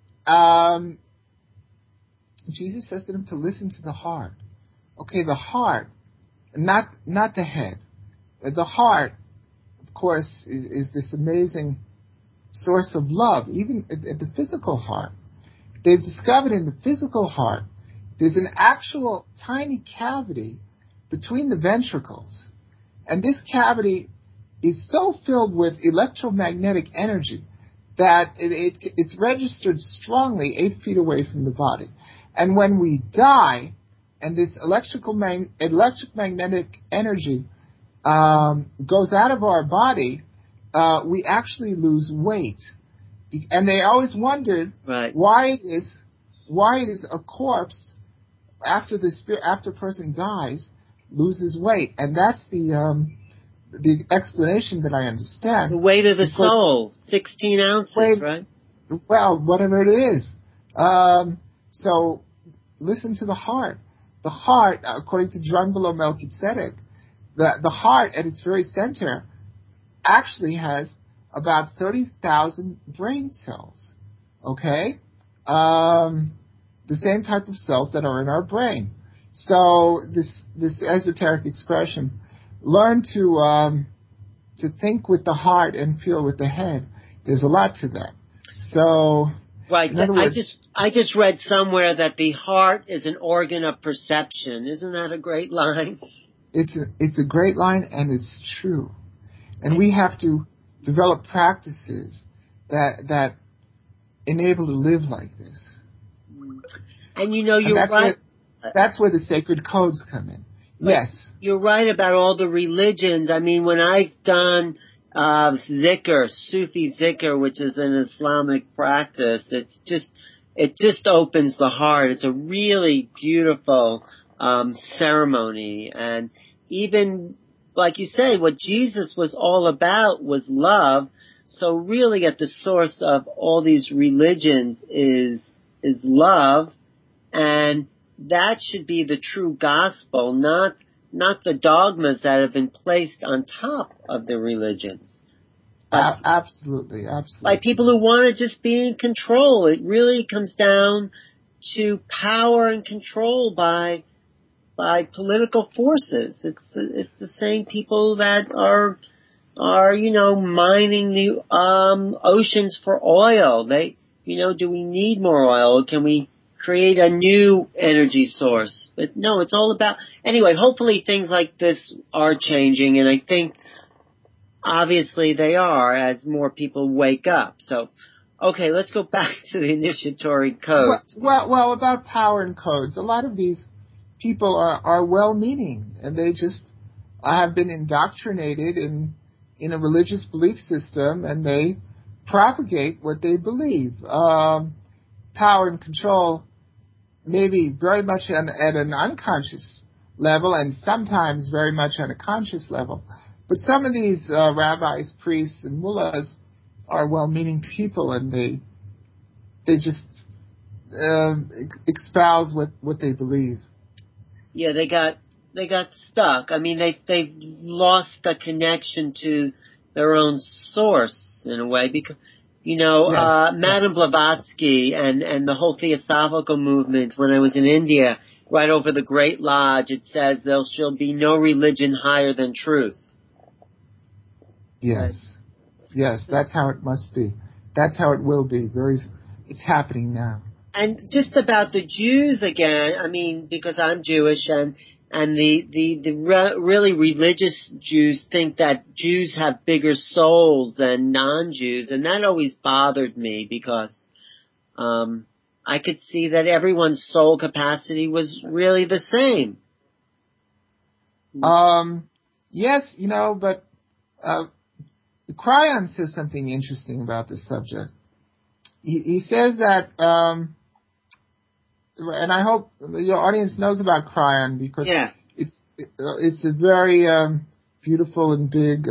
Jesus says to him to listen to the heart. Okay, the heart, not the head. The heart, of course, is this amazing source of love, even at the physical heart. They've discovered in the physical heart there's an actual tiny cavity between the ventricles. And this cavity is so filled with electromagnetic energy that it's registered strongly 8 feet away from the body. And when we die, and this electromagnetic energy goes out of our body, we actually lose weight. And they always wondered why it is a corpse after a person dies loses weight, and that's the explanation that I understand. The weight of the soul, 16 ounces, right? Well, whatever it is. So listen to the heart. The heart, according to Drunvalo Melchizedek, the heart at its very center actually has about 30,000 brain cells. Okay? The same type of cells that are in our brain. So this esoteric expression, learn to think with the heart and feel with the head. There's a lot to that. So, right. In other words, I just read somewhere that the heart is an organ of perception. Isn't that a great line? It's a great line, and it's true. And we have to develop practices that enable to live like this. And you're right. That's where the sacred codes come in. Yes. You're right about all the religions. I mean, when I've done zikr, Sufi zikr, which is an Islamic practice, it just opens the heart. It's a really beautiful ceremony. And even, like you say, what Jesus was all about was love. So really at the source of all these religions is love. And that should be the true gospel, not the dogmas that have been placed on top of the religions. Absolutely. By people who want to just be in control. It really comes down to power and control by political forces. It's the same people that are mining the oceans for oil. Do we need more oil? Can we create a new energy source? But no, it's all about, anyway, hopefully things like this are changing, and I think obviously they are as more people wake up. So, okay, let's go back to the initiatory code. Well, about power and codes, a lot of these people are well-meaning, and they just have been indoctrinated in a religious belief system, and they propagate what they believe. Power and control, maybe very much at an unconscious level, and sometimes very much on a conscious level. But some of these rabbis, priests, and mullahs are well-meaning people, and they just espouse what they believe. Yeah, they got stuck. I mean, they lost the connection to their own source in a way, because Madame Yes. Blavatsky and the whole Theosophical movement. When I was in India, right over the Great Lodge, it says there shall be no religion higher than truth. Yes. Yes, that's how it must be. That's how it will be. It's happening now. And just about the Jews again, I mean, because I'm Jewish, and really religious Jews think that Jews have bigger souls than non-Jews, and that always bothered me because I could see that everyone's soul capacity was really the same. Yes, but Cryon says something interesting about this subject. He says that, and I hope your audience knows about Cryon because it's a very beautiful and big.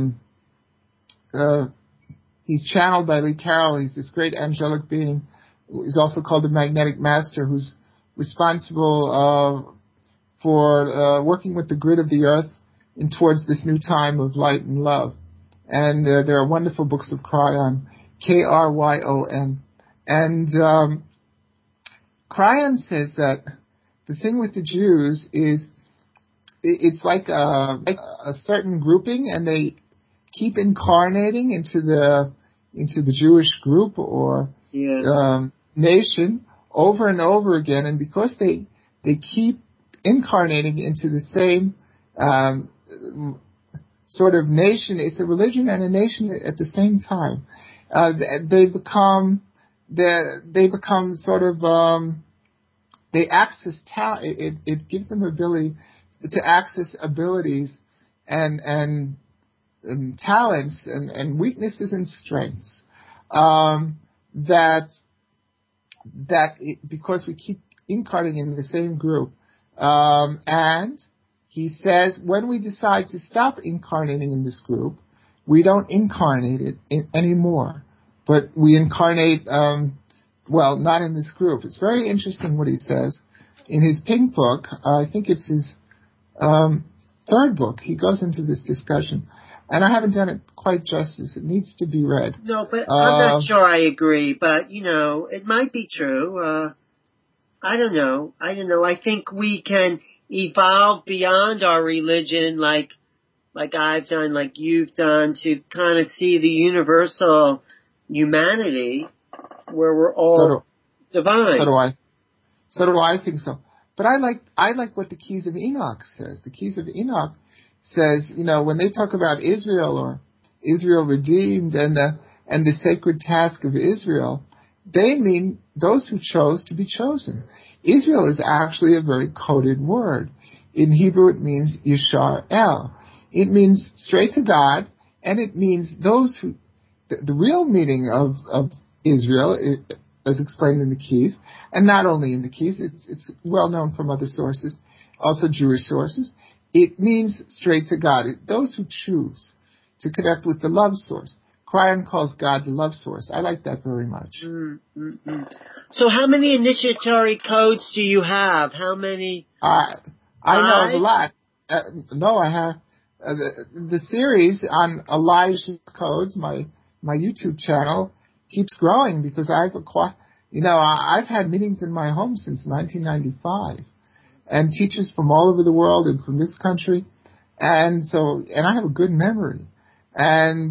He's channeled by Lee Carroll. He's this great angelic being. He's also called the Magnetic Master, who's responsible for working with the grid of the earth and towards this new time of light and love. And there are wonderful books of Cryon, Kryon. And Cryon says that the thing with the Jews is it's like a certain grouping, and they keep incarnating into the Jewish group or nation over and over again, and because they keep incarnating into the same sort of nation, it's a religion and a nation at the same time. They become sort of they access talent. It gives them ability to access abilities and talents and weaknesses and strengths because we keep incarnating in the same group. And he says when we decide to stop incarnating in this group, we don't incarnate it anymore, but we incarnate, not in this group. It's very interesting what he says. In his pink book, I think it's his third book, he goes into this discussion. And I haven't done it quite justice. It needs to be read. No, but I'm not sure I agree. But, it might be true. I don't know. I think we can evolve beyond our religion like I've done, like you've done, to kind of see the universal humanity where we're all divine. So do I think so. But I like what the Keys of Enoch says. The Keys of Enoch says, when they talk about Israel or Israel redeemed and the sacred task of Israel, they mean those who chose to be chosen. Israel is actually a very coded word. In Hebrew, it means Yashar El. It means straight to God, and it means those who. The real meaning of Israel, as explained in the Keys, and not only in the Keys, it's well known from other sources, also Jewish sources. It means straight to God. Those who choose to connect with the love source. Cryon calls God the love source. I like that very much. So how many initiatory codes do you have? How many? I know of a lot. No, I have the series on Elijah's codes. My YouTube channel keeps growing because I've had meetings in my home since 1995. And teachers from all over the world and from this country, and I have a good memory and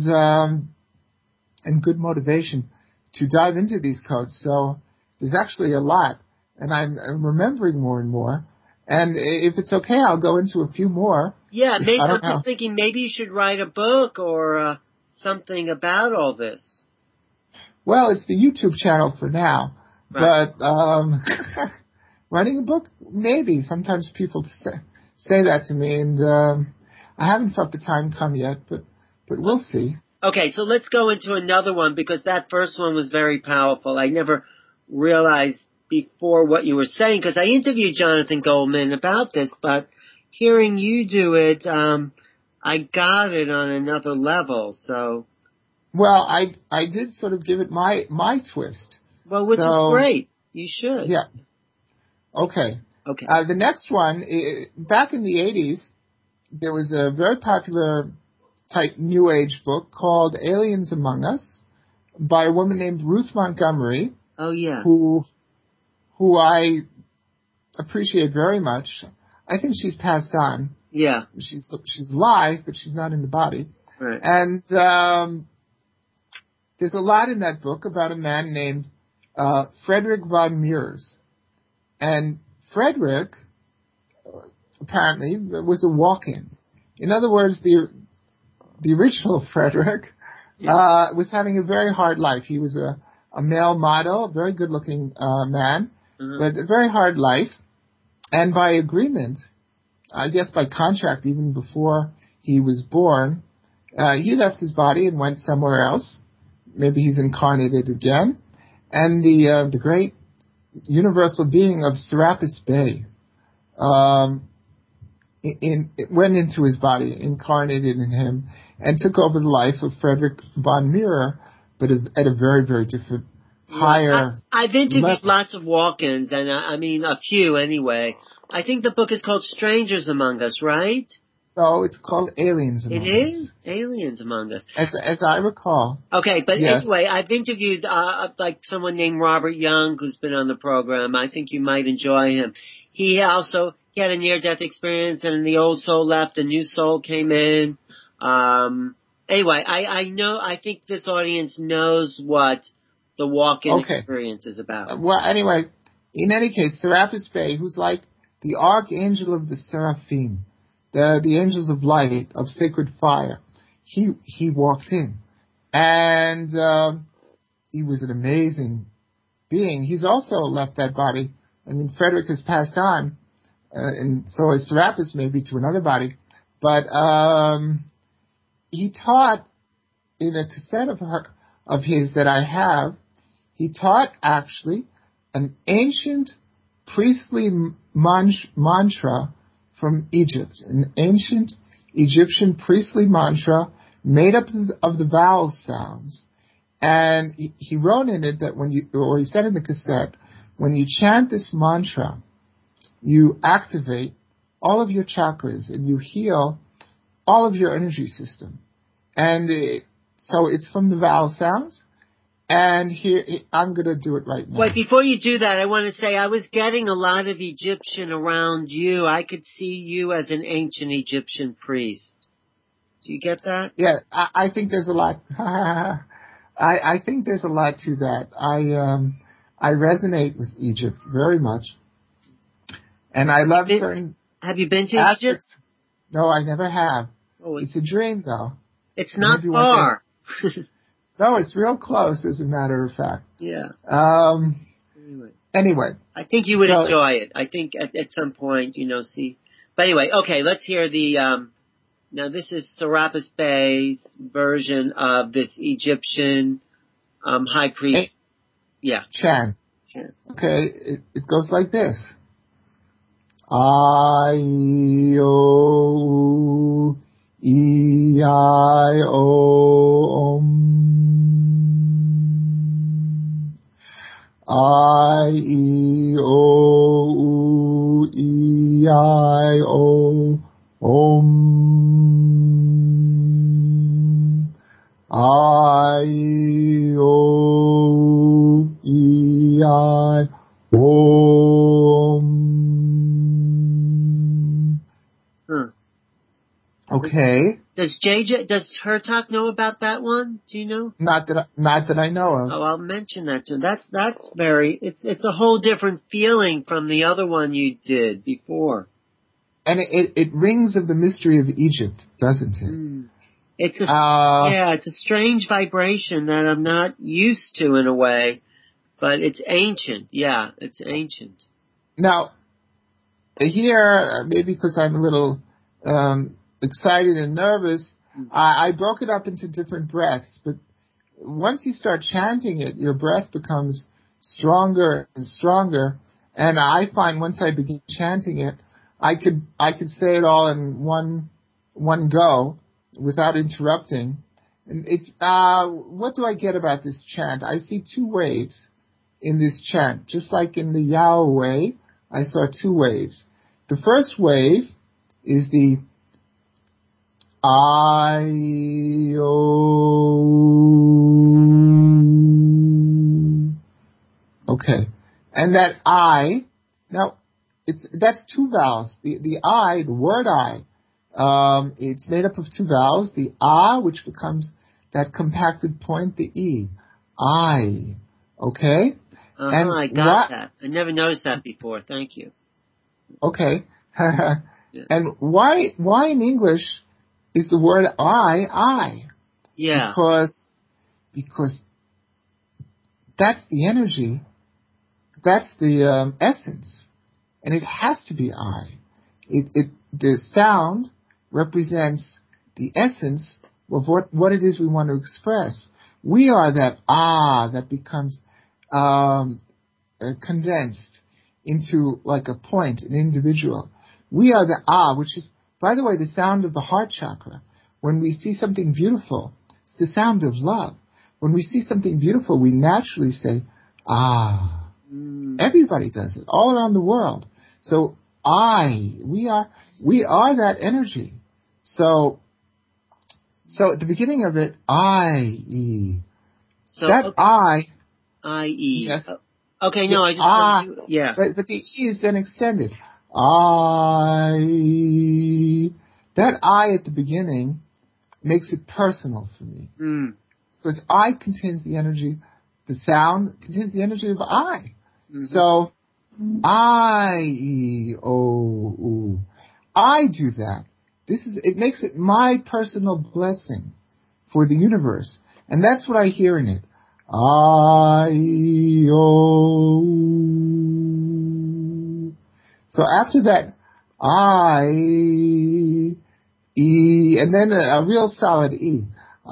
good motivation to dive into these codes. So there's actually a lot, and I'm remembering more and more. And if it's okay, I'll go into a few more. Yeah, maybe I'm just thinking maybe you should write a book or something about all this. Well, it's the YouTube channel for now, right. But. Writing a book? Maybe. Sometimes people say that to me, and I haven't felt the time come yet, but we'll see. Okay, so let's go into another one, because that first one was very powerful. I never realized before what you were saying, because I interviewed Jonathan Goldman about this, but hearing you do it, I got it on another level, so. Well, I did sort of give it my twist. Well, which is great. You should. Yeah. Okay. The next one, back in the 80s, there was a very popular type New Age book called Aliens Among Us by a woman named Ruth Montgomery. Oh, yeah. Who I appreciate very much. I think she's passed on. Yeah. She's alive, but she's not in the body. Right. And there's a lot in that book about a man named Frederick von Mears. And Frederick apparently was a walk-in. In other words, the original Frederick was having a very hard life. He was a male model, a very good-looking man, but a very hard life. And by agreement, I guess by contract, even before he was born, he left his body and went somewhere else. Maybe he's incarnated again. And the great universal being of Serapis Bey it went into his body, incarnated in him, and took over the life of Frederick von Mears, but at a very, very different, higher I've interviewed level. lots of walk-ins, and I mean a few anyway. I think the book is called Strangers Among Us, right? No, it's called Aliens Among Us. It is? Aliens Among Us. As I recall. Okay, but yes. Anyway, I've interviewed like someone named Robert Young who's been on the program. I think you might enjoy him. He had a near-death experience, and the old soul left, a new soul came in. Anyway, I think this audience knows what the walk-in experience is about. Well, anyway, in any case, Serapis Bey, who's like the archangel of the seraphim, the angels of light, of sacred fire, he walked in. And he was an amazing being. He's also left that body. I mean, Frederick has passed on, and so is Serapis, maybe to another body. But he taught in a cassette of his that I have. He taught actually an ancient priestly mantra from Egypt, an ancient Egyptian priestly mantra made up of the vowel sounds. And he wrote in it that he said in the cassette, when you chant this mantra, you activate all of your chakras and you heal all of your energy system. And so it's from the vowel sounds. And here, I'm going to do it right now. Wait, before you do that, I want to say I was getting a lot of Egyptian around you. I could see you as an ancient Egyptian priest. Do you get that? Yeah, I think there's a lot. I think there's a lot to that. I resonate with Egypt very much. And I love certain Have you been to aspects. Egypt? No, I never have. Oh, it's a dream, though. It's not far. No, it's real close, as a matter of fact. Yeah. Anyway. I think you would enjoy it. I think at some point, see. But anyway, okay, let's hear now this is Serapis Bey's version of this Egyptian, high priest. Chant. Okay, it goes like this. I-O, E-I-O, I-E-O, E-I-O, I-E-O, E-I-O. Okay. Does Hertok know about that one? Do you know? Not that I know of. Oh, I'll mention that too. That's it's a whole different feeling from the other one you did before. And it rings of the mystery of Egypt, doesn't it? It's a strange vibration that I'm not used to in a way, but it's ancient. Yeah, it's ancient. Now, here, maybe because I'm a little excited and nervous, I broke it up into different breaths, but once you start chanting it, your breath becomes stronger and stronger, and I find once I begin chanting it, I could say it all in one go without interrupting. And it's what do I get about this chant? I see two waves in this chant, just like in the Yao wave. I saw two waves. The first wave is the I, O. Okay. And that I, now, that's two vowels. The I, the word I, it's made up of two vowels. The ah, which becomes that compacted point, the E. I. Okay? And I got that. I never noticed that before. Thank you. Okay. Yeah. And why in English is the word I? Yeah. Because that's the energy, that's the essence, and it has to be I. The sound represents the essence of what it is we want to express. We are that that becomes condensed into like a point, an individual. We are the which is, by the way, the sound of the heart chakra. When we see something beautiful, it's the sound of love. When we see something beautiful, we naturally say, Everybody does it, all around the world. So we are that energy. So at the beginning of it, So, that okay. I-E. yes. Okay, no, I just heard you. Yeah. But the E is then extended. That I at the beginning makes it personal for me. Because I contains the energy, the sound contains the energy of I. So, I-E-O-U. I do that. It makes it my personal blessing for the universe. And that's what I hear in it. I-O. So after that, I-E, and then a real solid E.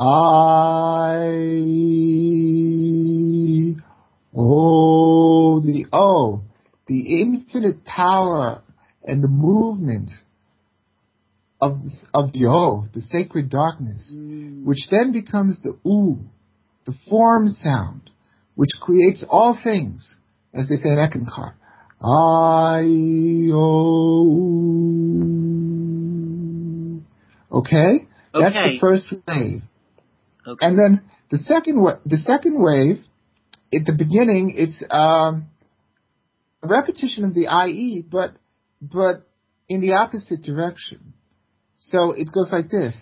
I-O, the O, the infinite power and the movement of the O, the sacred darkness, which then becomes the U, the form sound, which creates all things, as they say in Eckankar. I-O. Okay? That's the first wave. Okay. And then the second wave, at the beginning, it's a repetition of the IE, but in the opposite direction. So it goes like this.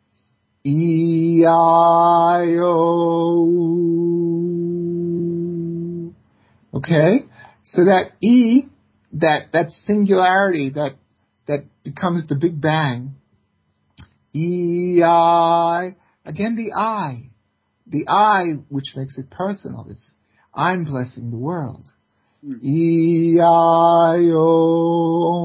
E-I-O. Okay? So that E, that singularity, that becomes the Big Bang. E-I. Again, the I. The I, which makes it personal. It's, I'm blessing the world. E-I-O.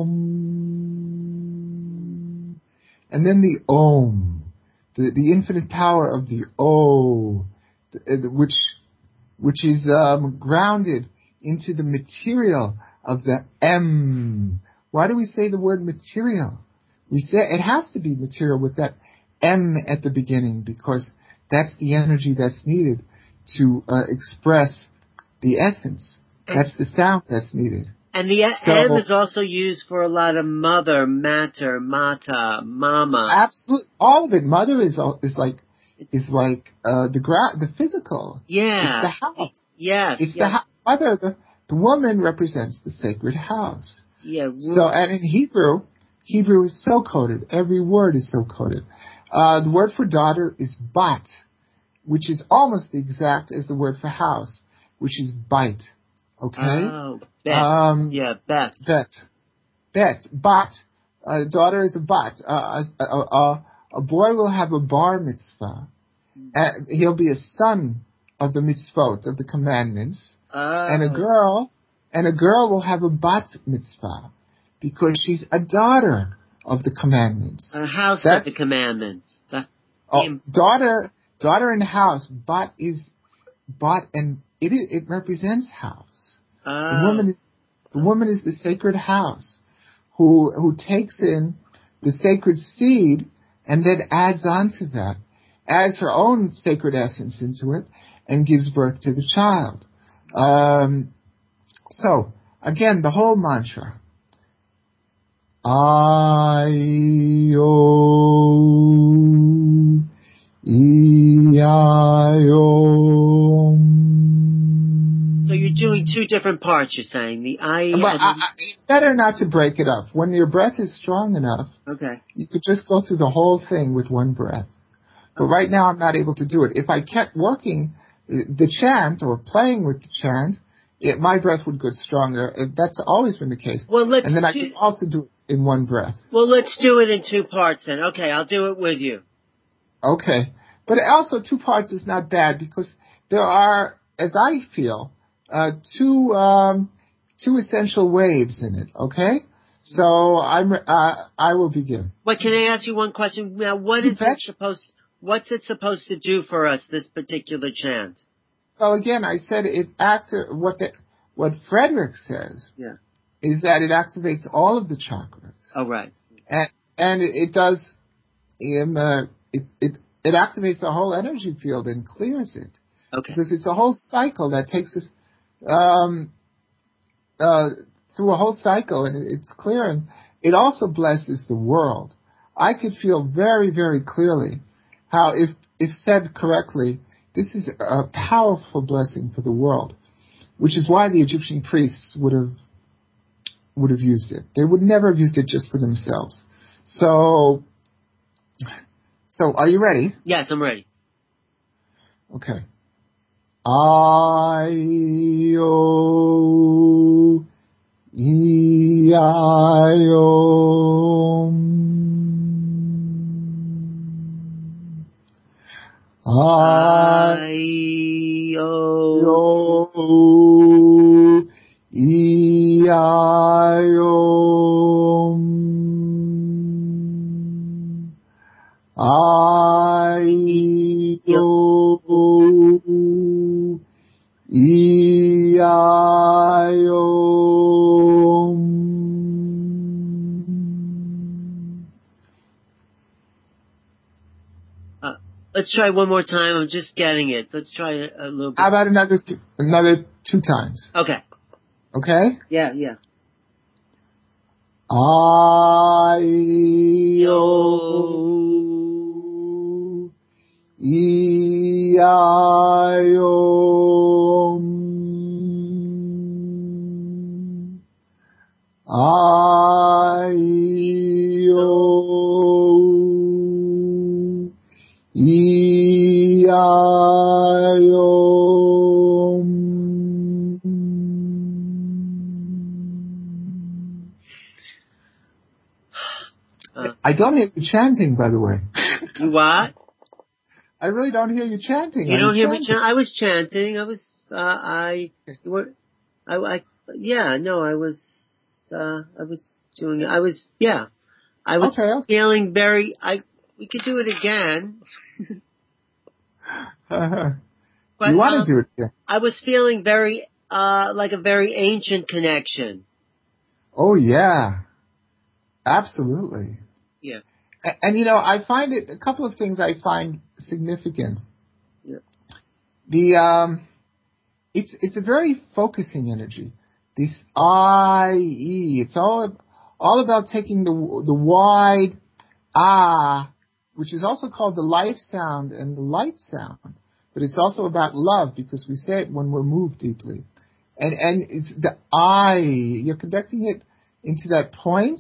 And then the Om. The infinite power of the O, which is grounded into the material of the M. Why do we say the word material? We say it has to be material with that M at the beginning, because that's the energy that's needed to express the essence. That's the sound that's needed. And the M is also used for a lot of mother, mater, mata, mama. Absolutely, all of it. Mother is like the physical. Yeah, it's the house. Yes, it's the mother. The woman represents the sacred house. Yeah. So, and in Hebrew is so coded. Every word is so coded. The word for daughter is bat, which is almost the exact as the word for house, which is bite. Okay? Oh, bet. Bet. Bet. Bat. Daughter is a bat. A boy will have a bar mitzvah. He'll be a son of the mitzvot, of the commandments. And a girl will have a bat mitzvah, because she's a daughter of the commandments. A house of the commandments. Daughter in house. Bat, and it represents house. The woman is the sacred house, who takes in the sacred seed and then adds her own sacred essence into it, and gives birth to the child. So again, the whole mantra. I-O. two different parts, you're saying. The I... Well, it's better not to break it up. When your breath is strong enough, Okay. you could just go through the whole thing with one breath. But right now I'm not able to do it. If I kept working the chant or playing with the chant, my breath would get stronger. That's always been the case. Well, and then I could also do it in one breath. Well, let's do it in two parts then. Okay, I'll do it with you. Okay. But also 2 parts is not bad because there are, as I feel, two essential waves in it. Okay? So I will begin. Wait, can I ask you one question? Now, what's it supposed to do for us, this particular chant? Well, again, I said it what Frederick says is that it activates all of the chakras. Oh, right. And it does, it activates the whole energy field and clears it. Okay. Because it's a whole cycle that takes us, through a whole cycle, and it's clearing. It also blesses the world. I could feel very, very clearly how, if said correctly, this is a powerful blessing for the world, which is why the Egyptian priests would have used it. They would never have used it just for themselves. So are you ready? Yes, I'm ready. Okay. I-O, E-I-O. I-O, E-I-O. I-O, E-I-O. Let's try one more time. I'm just getting it. Let's try it a little bit. How about another 2 times? Okay. Okay? Yeah. I-O, E-I-O. I-O, E-I-O. I don't hear you chanting, by the way. You what? I really don't hear you chanting. You don't hear me chanting? I was chanting. I was feeling very, we could do it again. But, you want to do it again? I was feeling very, like a very ancient connection. Oh, yeah. Absolutely. Yeah. And I find it, a couple of things I find significant. Yeah. It's a very focusing energy. This I-E, it's all about taking the wide which is also called the life sound and the light sound. But it's also about love because we say it when we're moved deeply. And it's the you're conducting it into that point,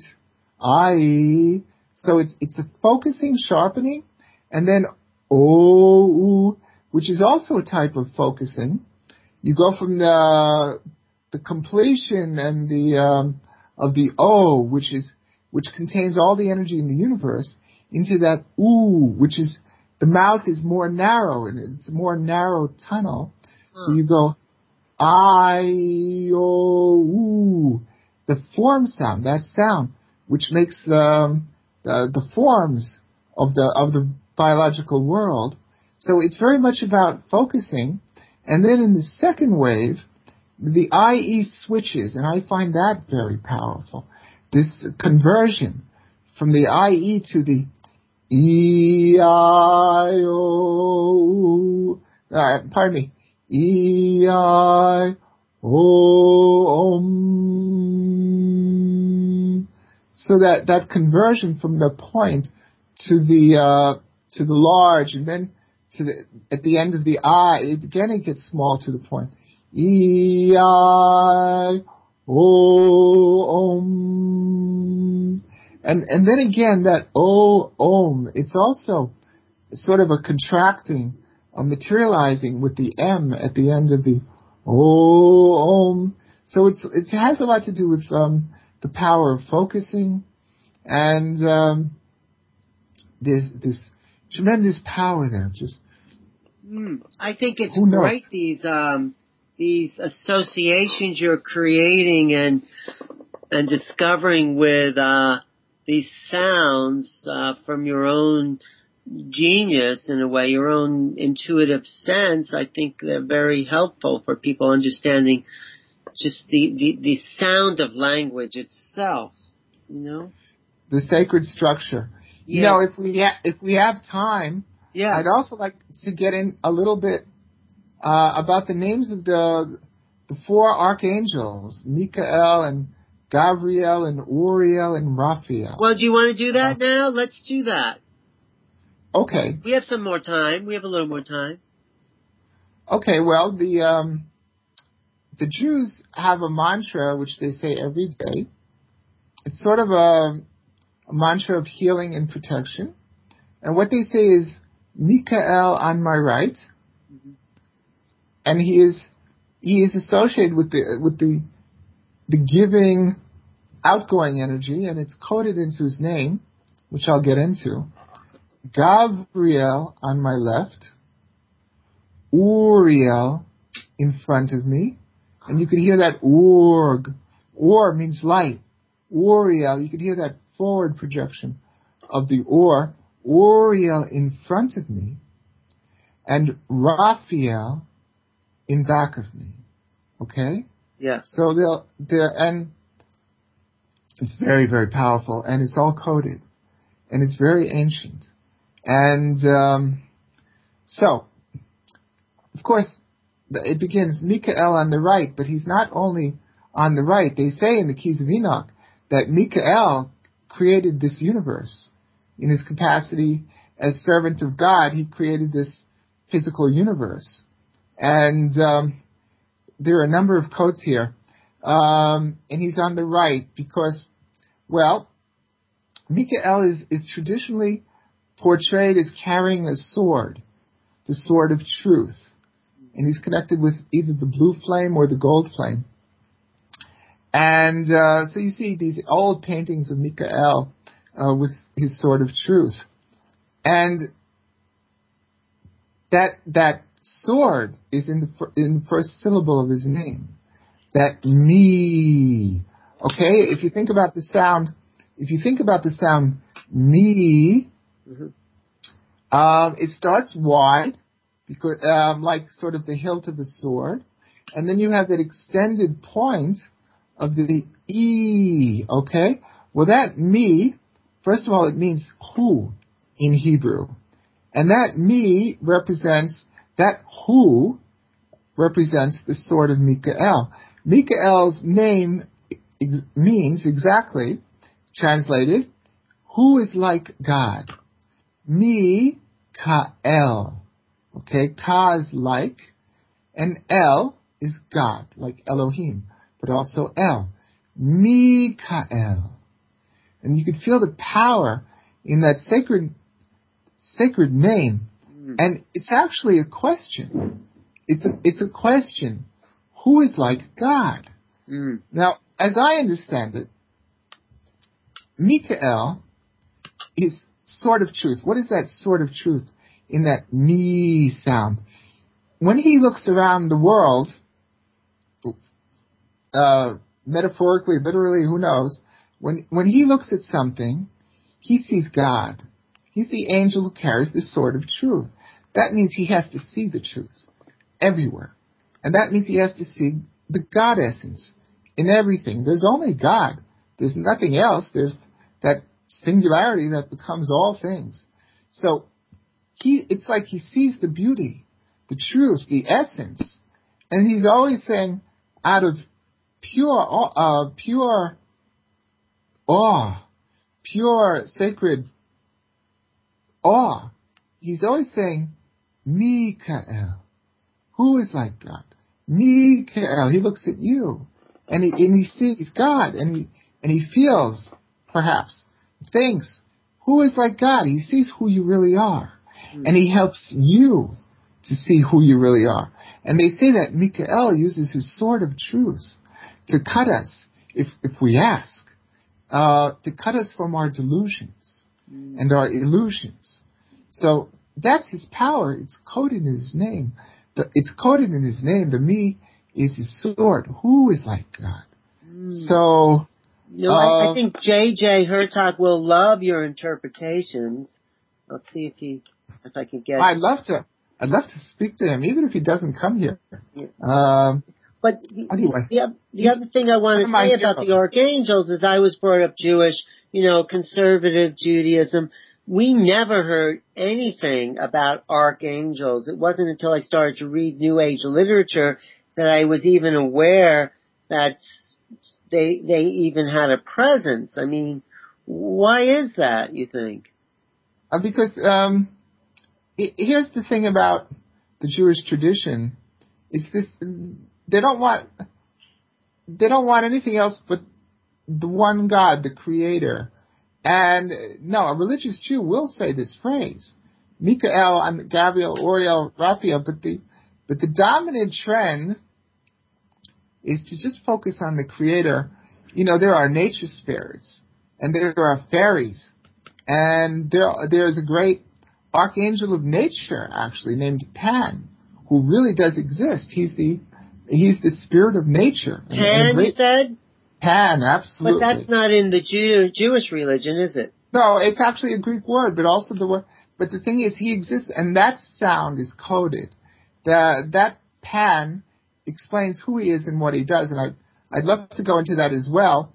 so it's a focusing, sharpening, and then which is also a type of focusing. You go from the completion and of the O, which contains all the energy in the universe, into that which is, the mouth is more narrow and it's a more narrow tunnel. So you go the form sound, that sound, which makes the forms of the biological world. So it's very much about focusing. And then in the second wave, the IE switches, and I find that very powerful. This conversion from the IE to the E-I-O, pardon me, E-I-O, so that conversion from the point to the large, and then at the end of the I, it gets small to the point. E-I, O-Om. And then again, that O-Om, it's also sort of a contracting, a materializing with the M at the end of the O-Om. So it has a lot to do with the power of focusing, and there's this tremendous power there. Just I think it's great, these associations you're creating and discovering with these sounds from your own genius, in a way, your own intuitive sense. I think they're very helpful for people understanding just the sound of language itself, you know? The sacred structure. Yes. You know, if we have time, I'd also like to get in a little bit about the names of the four archangels, Michael and Gabriel and Uriel and Raphael. Well, do you want to do that now? Let's do that. Okay. We have some more time. We have a little more time. Okay, well, the Jews have a mantra which they say every day. It's sort of a mantra of healing and protection. And what they say is, Michael on my right, and he is associated with the giving, outgoing energy, and it's coded into his name, which I'll get into. Gabriel on my left, Uriel in front of me, and you can hear that org. Or means light. Uriel, you can hear that forward projection of the or. Uriel in front of me, and Raphael in back of me. Okay? Yeah. So and it's very, very powerful, and it's all coded, and it's very ancient. And so, of course, it begins Michael on the right, but he's not only on the right. They say in the Keys of Enoch that Michael created this universe. In his capacity as servant of God, he created this physical universe. And there are a number of quotes here. And he's on the right because, well, Michael is traditionally portrayed as carrying a sword, the sword of truth. And he's connected with either the blue flame or the gold flame. And so you see these old paintings of Michael with his sword of truth. And that sword is in the first syllable of his name. That me. Okay? If you think about the sound me, it starts wide, because like sort of the hilt of a sword, and then you have that extended point of the E. Okay? Well, that me, first of all, it means who in Hebrew. And that me represents, that who represents the sword of Michael. Michael's name means exactly, translated, who is like God. Mi-ka-el. Okay, Ka is like, and El is God, like Elohim, but also El. Michael. And you can feel the power in that sacred name. And it's actually a question. It's a question. Who is like God? Now, as I understand it, Michael is sword of truth. What is that sword of truth in that me sound? When he looks around the world, metaphorically, literally, who knows, when he looks at something, he sees God. He's the angel who carries the sword of truth. That means he has to see the truth everywhere. And that means he has to see the God essence in everything. There's only God. There's nothing else. There's that singularity that becomes all things. So it's like he sees the beauty, the truth, the essence. And he's always saying, out of pure awe, pure sacred awe, he's always saying, Michael, who is like God? Mikael, he looks at you, and he sees God, and he feels, perhaps, thinks, who is like God? He sees who you really are, and he helps you to see who you really are. And they say that Mikael uses his sword of truth to cut us, if we ask, to cut us from our delusions and our illusions. So that's his power. It's coded in his name. It's coded in his name. The me is his sword. Who is like God? So, I think J.J. Hurtak will love your interpretations. Let's see if I can get. I'd love to speak to him, even if he doesn't come here. Yeah. But anyway, the other thing I want to say about the archangels is I was brought up Jewish, conservative Judaism. We never heard anything about archangels. It wasn't until I started to read New Age literature that I was even aware that they even had a presence. I mean, why is that, you think? Because here's the thing about the Jewish tradition. It's this: they don't want anything else but the one God, the Creator. And no, a religious Jew will say this phrase, Mikael, and Gabriel, Uriel, Raphael, but the dominant trend is to just focus on the Creator. There are nature spirits, and there are fairies, and there's a great archangel of nature, actually, named Pan, who really does exist. He's the spirit of nature. Pan, you said? Pan, absolutely. But that's not in the Jewish religion, is it? No, it's actually a Greek word, but also the word. But the thing is, he exists, and that sound is coded. That Pan explains who he is and what he does, and I'd love to go into that as well.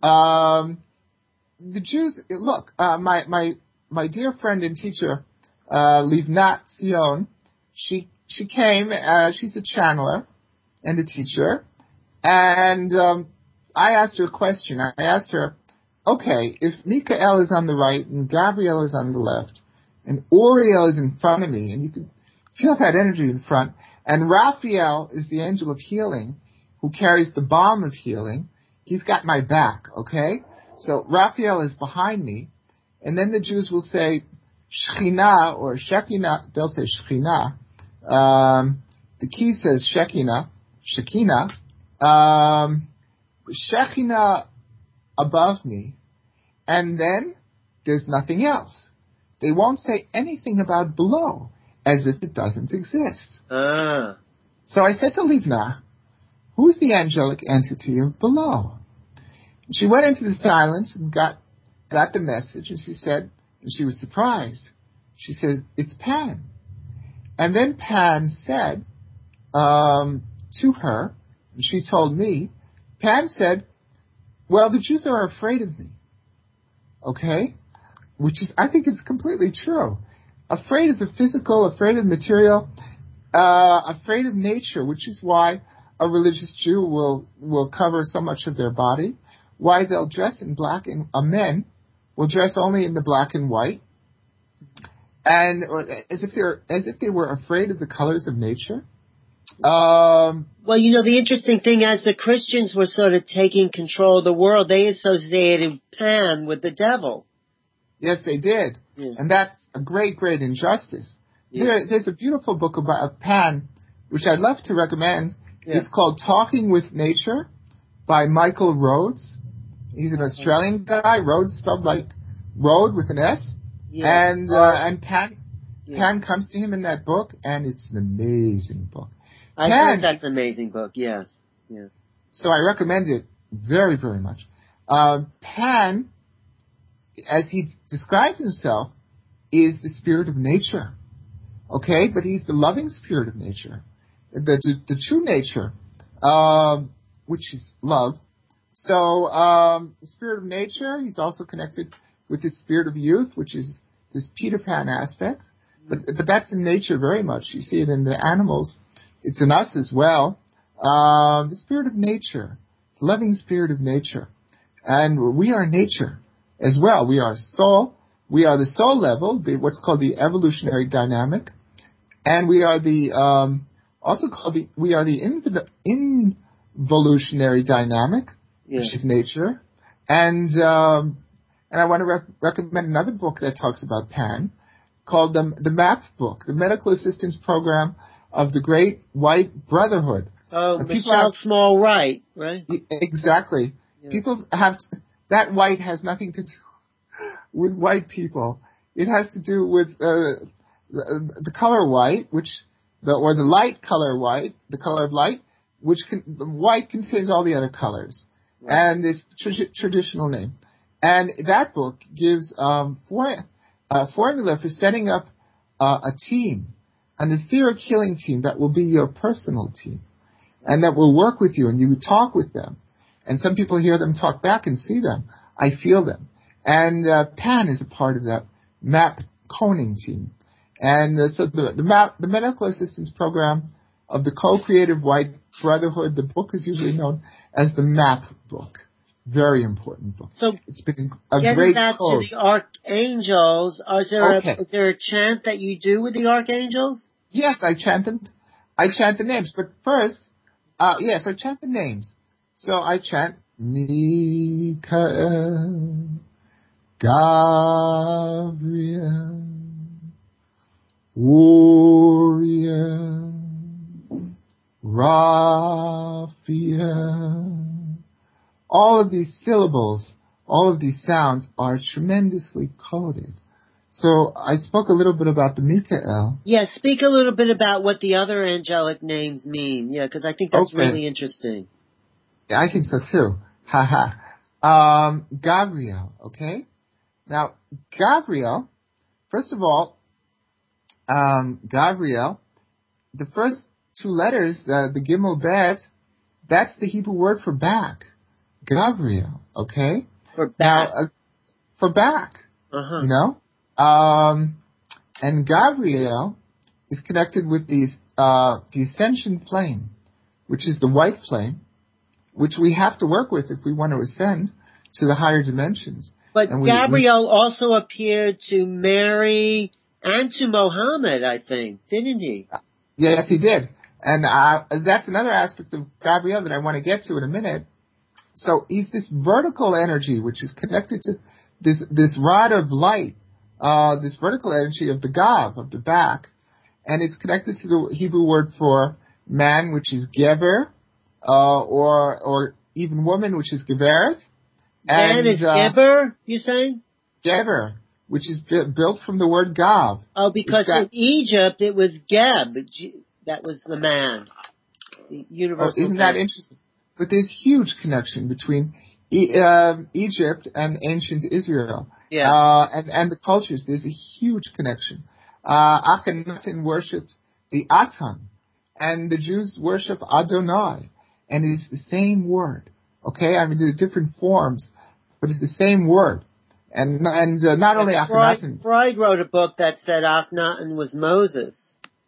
The Jews, look, my dear friend and teacher, Livnat Sion, she came. She's a channeler and a teacher, and I asked her a question. I asked her, okay, if Mikael is on the right and Gabriel is on the left and Uriel is in front of me, and you can feel that energy in front, and Raphael is the angel of healing who carries the balm of healing, he's got my back, okay? So Raphael is behind me, and then the Jews will say Shekhinah or Shekinah. They'll say Shekhinah. The key says Shekinah. Shekinah above me, and then there's nothing else. They won't say anything about below, as if it doesn't exist. So I said to Livna, who's the angelic entity of below? She went into the silence and got the message, and she said, and she was surprised. She said, it's Pan. And then Pan said to her, and she told me, Pan said, well, the Jews are afraid of me. Okay? Which is, I think it's completely true. Afraid of the physical, afraid of material, afraid of nature, which is why a religious Jew will cover so much of their body, why they'll dress in black, and men will dress only in the black and white, and as if they were afraid of the colors of nature. Well, the interesting thing, as the Christians were sort of taking control of the world, they associated Pan with the devil. Yes, they did. Yeah. And that's a great, great injustice. Yeah. There's a beautiful book about Pan, which I'd love to recommend. Yeah. It's called Talking with Nature by Michael Rhodes. He's an Australian guy. Rhodes spelled like road with an S. Yeah. And Pan comes to him in that book, and it's an amazing book. I heard that's an amazing book, yes. Yeah. So I recommend it very, very much. Pan, as he describes himself, is the spirit of nature. Okay? But he's the loving spirit of nature. The true nature, which is love. So, the spirit of nature, he's also connected with the spirit of youth, which is this Peter Pan aspect. But that's in nature very much. You see it in the animals. It's in us as well. The spirit of nature, the loving spirit of nature. And we are nature as well. We are soul. We are the soul level, what's called the evolutionary dynamic. And we are the also called we are the involutionary dynamic, Yeah. which is nature. And I want to recommend another book that talks about Pan called the MAP book, the Medical Assistance Program of the Great White Brotherhood. Oh, Michelle Small Wright, right? Exactly. Yeah. People that white has nothing to do with white people. It has to do with the color white, or the light color white, the color of light, the white contains all the other colors. Right. And it's traditional name. And that book gives a formula for setting up a team, an etheric healing team that will be your personal team, and that will work with you, and you talk with them. And some people hear them talk back and see them. I feel them. And Pan is a part of that MAP coning team. And so the Medical Assistance Program of the Co-Creative White Brotherhood, the book is usually known as the MAP book. Very important book. So it's been a getting great back code. to the archangels, is there a chant that you do with the archangels? Yes, I chant them. I chant the names. But first, yes, I chant the names. So I chant Michael, Gabriel, Uriel, Raphael. All of these syllables, all of these sounds are tremendously coded. So I spoke a little bit about the Michael. Yeah, speak a little bit about what the other angelic names mean. Yeah, because I think that's really interesting. Yeah, I think so too. Gabriel, okay? Now, Gabriel, first of all, Gabriel, the first two letters, the Gimel Bet, that's the Hebrew word for back. Gabriel, okay? For back. Now, for back, you know? And Gabriel is connected with the ascension plane, which is the white flame, which we have to work with if we want to ascend to the higher dimensions. But Gabriel also appeared to Mary and to Mohammed, I think, didn't he? Yes, he did. And that's another aspect of Gabriel that I want to get to in a minute. So he's this vertical energy which is connected to this rod of light, this vertical energy of the Gav, of the back, and it's connected to the Hebrew word for man, which is Geber, or even woman, which is Geveret. Man is Geber, you saying? Geber, which is built from the word Gav. Oh, because in Egypt it was Geb. That was the man. The universal isn't man. that interesting? But there's huge connection between Egypt and ancient Israel. Yeah. And the cultures. There's a huge connection. Akhenaten worshipped the Atan, and the Jews worship Adonai. And it's the same word. Okay? I mean, there are different forms, but it's the same word. And not only Akhenaten. Freud wrote a book that said Akhenaten was Moses.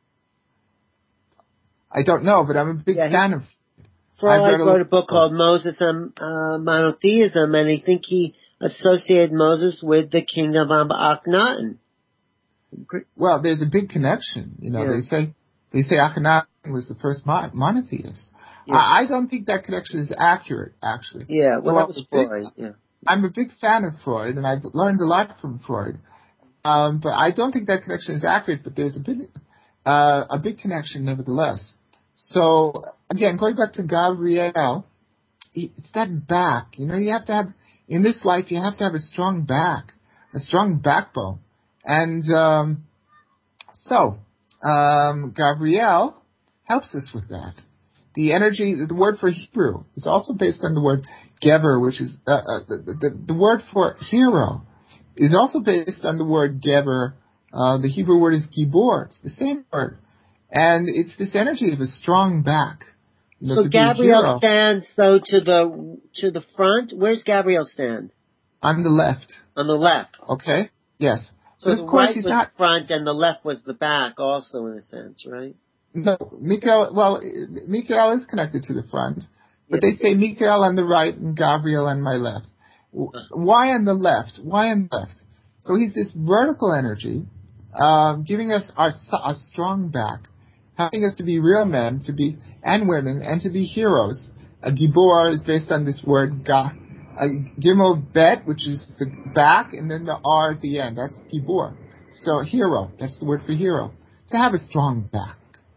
I don't know, but I'm a big fan of. Freud wrote a book called Moses and Monotheism, and I think he associated Moses with the kingdom of Akhenaten. Well, there's a big connection. You know, they say Akhenaten was the first monotheist. Yeah. I don't think that connection is accurate, actually. Yeah, well, that was Freud. I'm a big fan of Freud, and I've learned a lot from Freud. But I don't think that connection is accurate. But there's a big connection, nevertheless. So again, going back to Gabriel, it's that back. You know, you have to have in this life. You have to have a strong back, a strong backbone, and Gabriel helps us with that. The energy, the word for Hebrew is also based on the word Geber, which is the word for hero is also based on the word Geber. The Hebrew word is Gibor. It's the same word. And it's this energy of a strong back. You know, so Gabriel stands though to the front. Where's Gabriel stand? On the left. On the left. Okay. Yes. So but of course he's not the front and the left was the back also in a sense, right? No, Michael is connected to the front, but they say Michael on the right and Gabriel on my left. Why on the left? Why on the left? So he's this vertical energy, giving us a strong back, helping us to be real men, and women, and to be heroes. A gibor is based on this word ga. A gimel bet, which is the back, and then the R at the end. That's gibor. So hero, that's the word for hero. To have a strong back.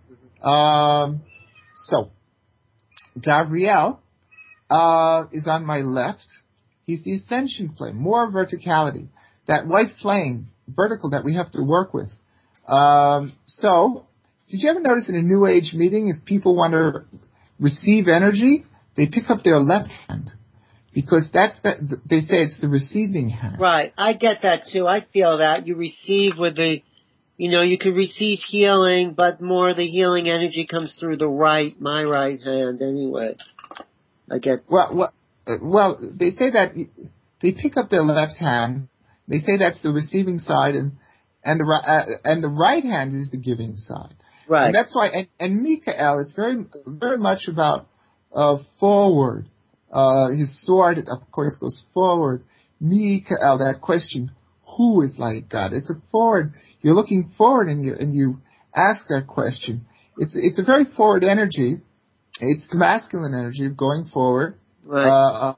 So Gabriel is on my left. He's the ascension flame, more verticality. That white flame, vertical, that we have to work with. So, did you ever notice in a New Age meeting, if people want to receive energy, they pick up their left hand? Because they say it's the receiving hand. Right. I get that too. I feel that. You receive with you can receive healing, but more of the healing energy comes through my right hand anyway. I get. Well, they say that they pick up their left hand. They say that's the receiving side, and the right hand is the giving side. Right. And that's why. And Mikael, it's very very much about forward. His sword, of course, goes forward. Mikael, that question, who is like God? It's a forward. You're looking forward, and you ask that question. It's a very forward energy. It's the masculine energy of going forward, right.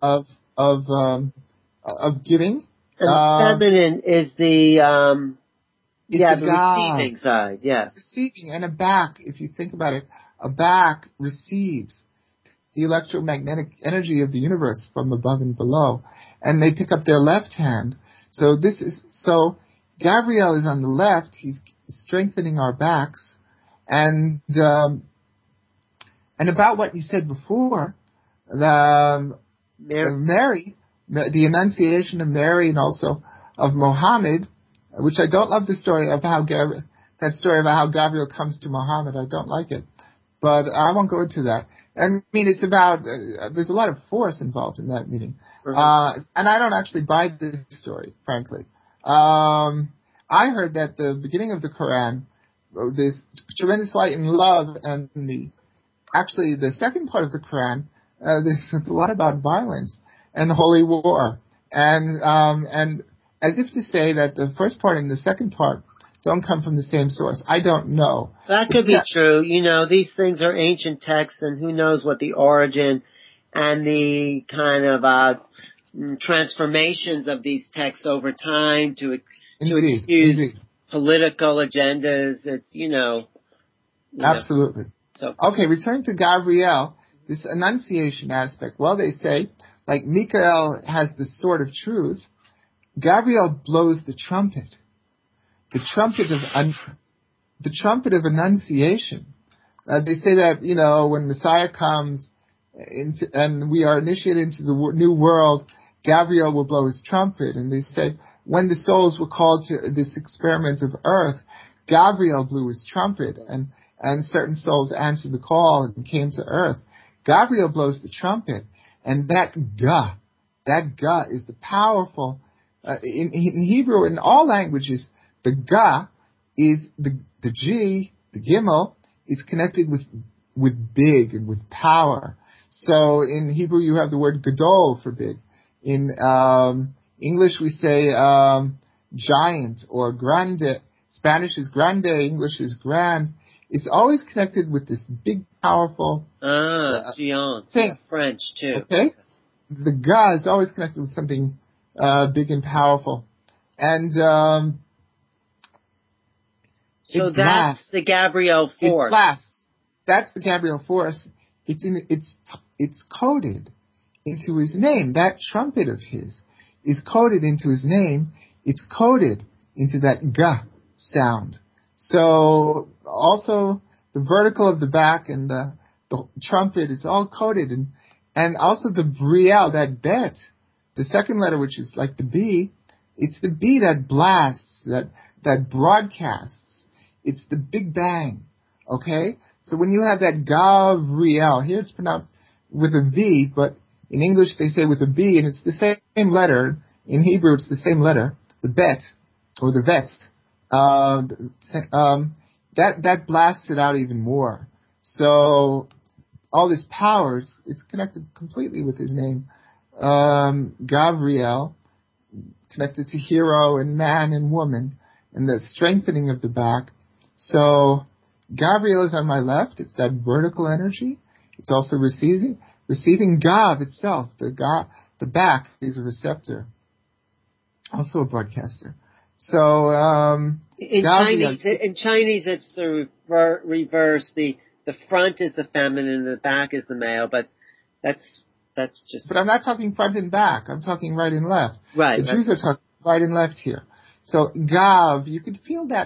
Of giving. And the feminine is the the receiving side. Yes. Receiving, and a back. If you think about it, a back receives the electromagnetic energy of the universe from above and below, and they pick up their left hand. So Gabriel is on the left. He's strengthening our backs, and about what you said before, Mary, the Annunciation of Mary, and also of Muhammad, which I don't love the story of how Gabriel comes to Muhammad. I don't like it, but I won't go into that. I mean, it's about, there's a lot of force involved in that meeting. Mm-hmm. And I don't actually buy this story, frankly. I heard that the beginning of the Quran, there's tremendous light and love, and the second part of the Quran, there's a lot about violence and holy war. And as if to say that the first part and the second part don't come from the same source. I don't know. That could be true. These things are ancient texts, and who knows what the origin and the kind of transformations of these texts over time to excuse political agendas. It's, Absolutely. So. Okay, returning to Gabriel, this Annunciation aspect. Well, they say, like Mikael has the sword of truth, Gabriel blows the trumpet. The trumpet of Annunciation. They say that, when Messiah comes and we are initiated into the new world, Gabriel will blow his trumpet. And they say when the souls were called to this experiment of earth, Gabriel blew his trumpet, and certain souls answered the call and came to earth. Gabriel blows the trumpet, and that Ga is the powerful, in Hebrew, in all languages, the Ga is the G, the Gimel, is connected with big and with power. So in Hebrew you have the word Gadol for big. In English we say giant or grande. Spanish is grande, English is grand. It's always connected with this big, powerful thing. Yeah, French too. Okay? The Ga is always connected with something big and powerful. And so that's the Gabriel force. It blasts. That's the Gabriel force. It's coded into his name. That trumpet of his is coded into his name. It's coded into that Ga sound. So also the vertical of the back and the trumpet is all coded, and also the Briel, that bet, the second letter, which is like the B, it's the B that blasts, that broadcasts. It's the Big Bang. Okay? So when you have that Gavriel, here it's pronounced with a V, but in English they say with a B, and it's the same letter. In Hebrew it's the same letter, the bet, or the vet. That blasts it out even more. So all this power, it's connected completely with his name. Gavriel, connected to hero and man and woman, and the strengthening of the back. So Gabriel is on my left. It's that vertical energy. It's also receiving Gav itself. The back is a receptor, also a broadcaster. So in Chinese, it's the reverse. The front is the feminine, the back is the male. But that's just. But I'm not talking front and back. I'm talking right and left. Right. The Jews are talking right and left here. So Gav, you could feel that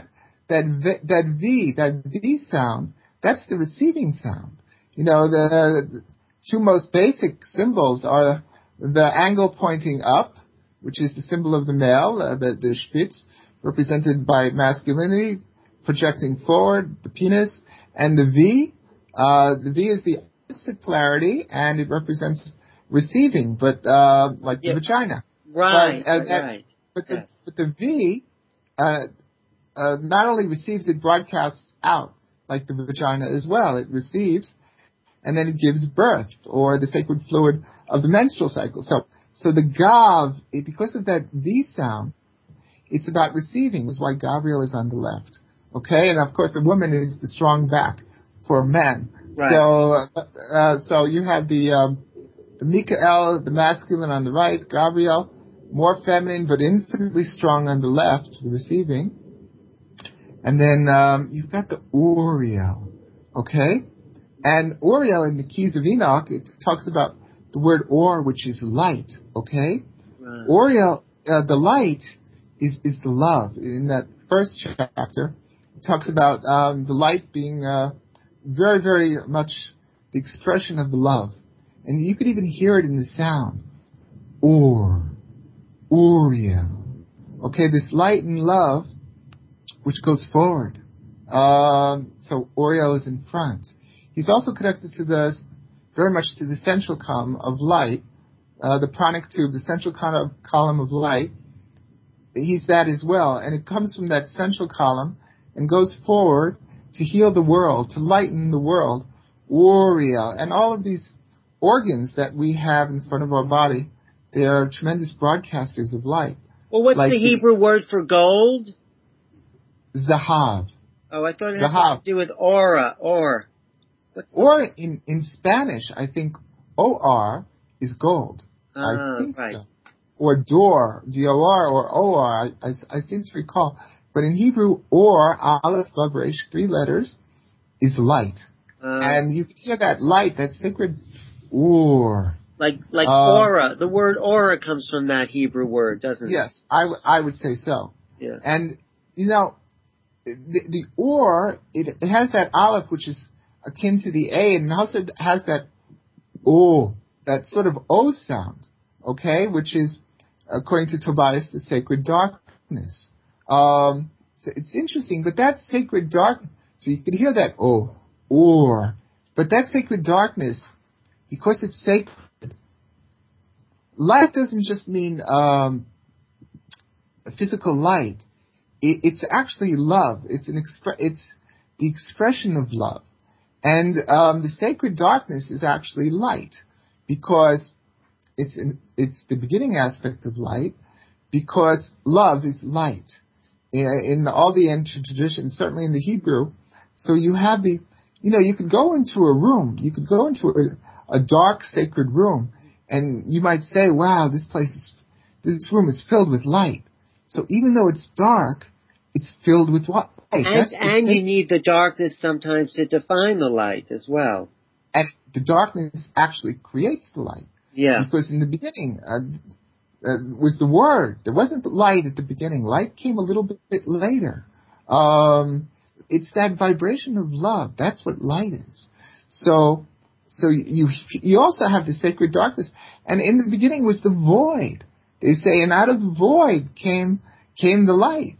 V sound. That's the receiving sound. You know, the two most basic symbols are the angle pointing up, which is the symbol of the male, the spitz, represented by masculinity, projecting forward, the penis, and the V. The V is the opposite polarity, and it represents receiving, but like the vagina. Right. Right. But the V not only receives, it broadcasts out like the vagina as well. It receives, and then it gives birth, or the sacred fluid of the menstrual cycle. So the Gav, because of that V sound, it's about receiving. That's why Gabriel is on the left. Okay, and of course a woman is the strong back for a man. Right. So you have the Michael, the masculine on the right, Gabriel, more feminine but infinitely strong on the left, the receiving. And then you've got the Uriel, okay? And Uriel in the Keys of Enoch, it talks about the word or, which is light, okay? Right. Uriel, the light is the love. In that first chapter, it talks about the light being very, very much the expression of the love. And you could even hear it in the sound. Uriel. Okay, this light and love, which goes forward. So Uriel is in front. He's also connected to very much to the central column of light, the pranic tube, the central column of light. He's that as well. And it comes from that central column and goes forward to heal the world, to lighten the world. Uriel. And all of these organs that we have in front of our body, they are tremendous broadcasters of light. Well, what's the Hebrew word for gold? Zahav. Oh, I thought it had to do with aura, or. In Spanish, I think O-R is gold. I think right. so. Or Dor, D-O-R, or O-R, I seem to recall. But in Hebrew, or, Aleph, Vav, Resh, 3 letters, is light. And you can hear that light, that sacred or. Like aura. The word aura comes from that Hebrew word, doesn't it? Yes, I would say so. Yeah. And, you know, the or, it has that Aleph, which is akin to the A, and also has that O, that sort of O sound, okay, which is, according to Tobias, the sacred darkness. So it's interesting, but that sacred darkness, so you could hear that O, or, but that sacred darkness, because it's sacred, light doesn't just mean physical light. It's actually love. It's the expression of love. And the sacred darkness is actually light, because it's the beginning aspect of light, because love is light. In all the ancient traditions, certainly in the Hebrew, so you have you could go into a room, you could go into a dark sacred room, and you might say, wow, this room is filled with light. So even though it's dark, it's filled with what? Light. And you need the darkness sometimes to define the light as well. And the darkness actually creates the light. Yeah. Because in the beginning was the Word. There wasn't light at the beginning. Light came a little bit later. It's that vibration of love. That's what light is. So you also have the sacred darkness. And in the beginning was the void. They say, and out of the void came the light.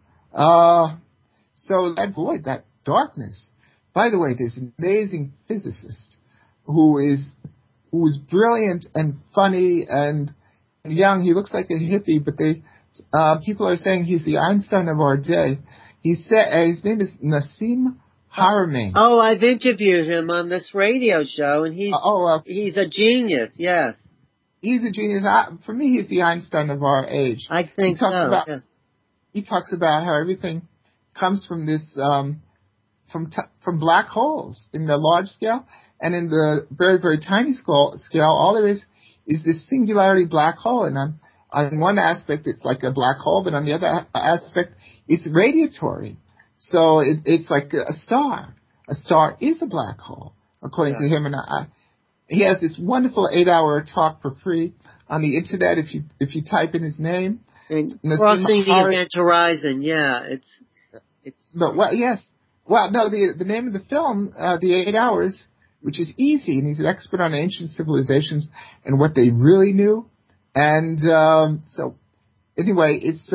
So that void, that darkness. By the way, there's an amazing physicist who is brilliant and funny and young. He looks like a hippie, but people are saying he's the Einstein of our day. His name is Nassim Haramein. Oh, I've interviewed him on this radio show, and he's a genius. Yes, he's a genius. For me, he's the Einstein of our age. I think Yes. He talks about how everything comes from this from black holes in the large scale, and in the very, very tiny scale, all there is this singularity black hole. And on one aspect, it's like a black hole, but on the other aspect, it's radiatory. So it's like a star. A star is a black hole, according to him. And he has this wonderful 8-hour talk for free on the internet. If you type in his name, Crossing the Event Horizon. Yeah, it's. No, well, yes. Well, no, the name of the film, The 8 Hours, which is easy, and he's an expert on ancient civilizations and what they really knew. And so, anyway, it's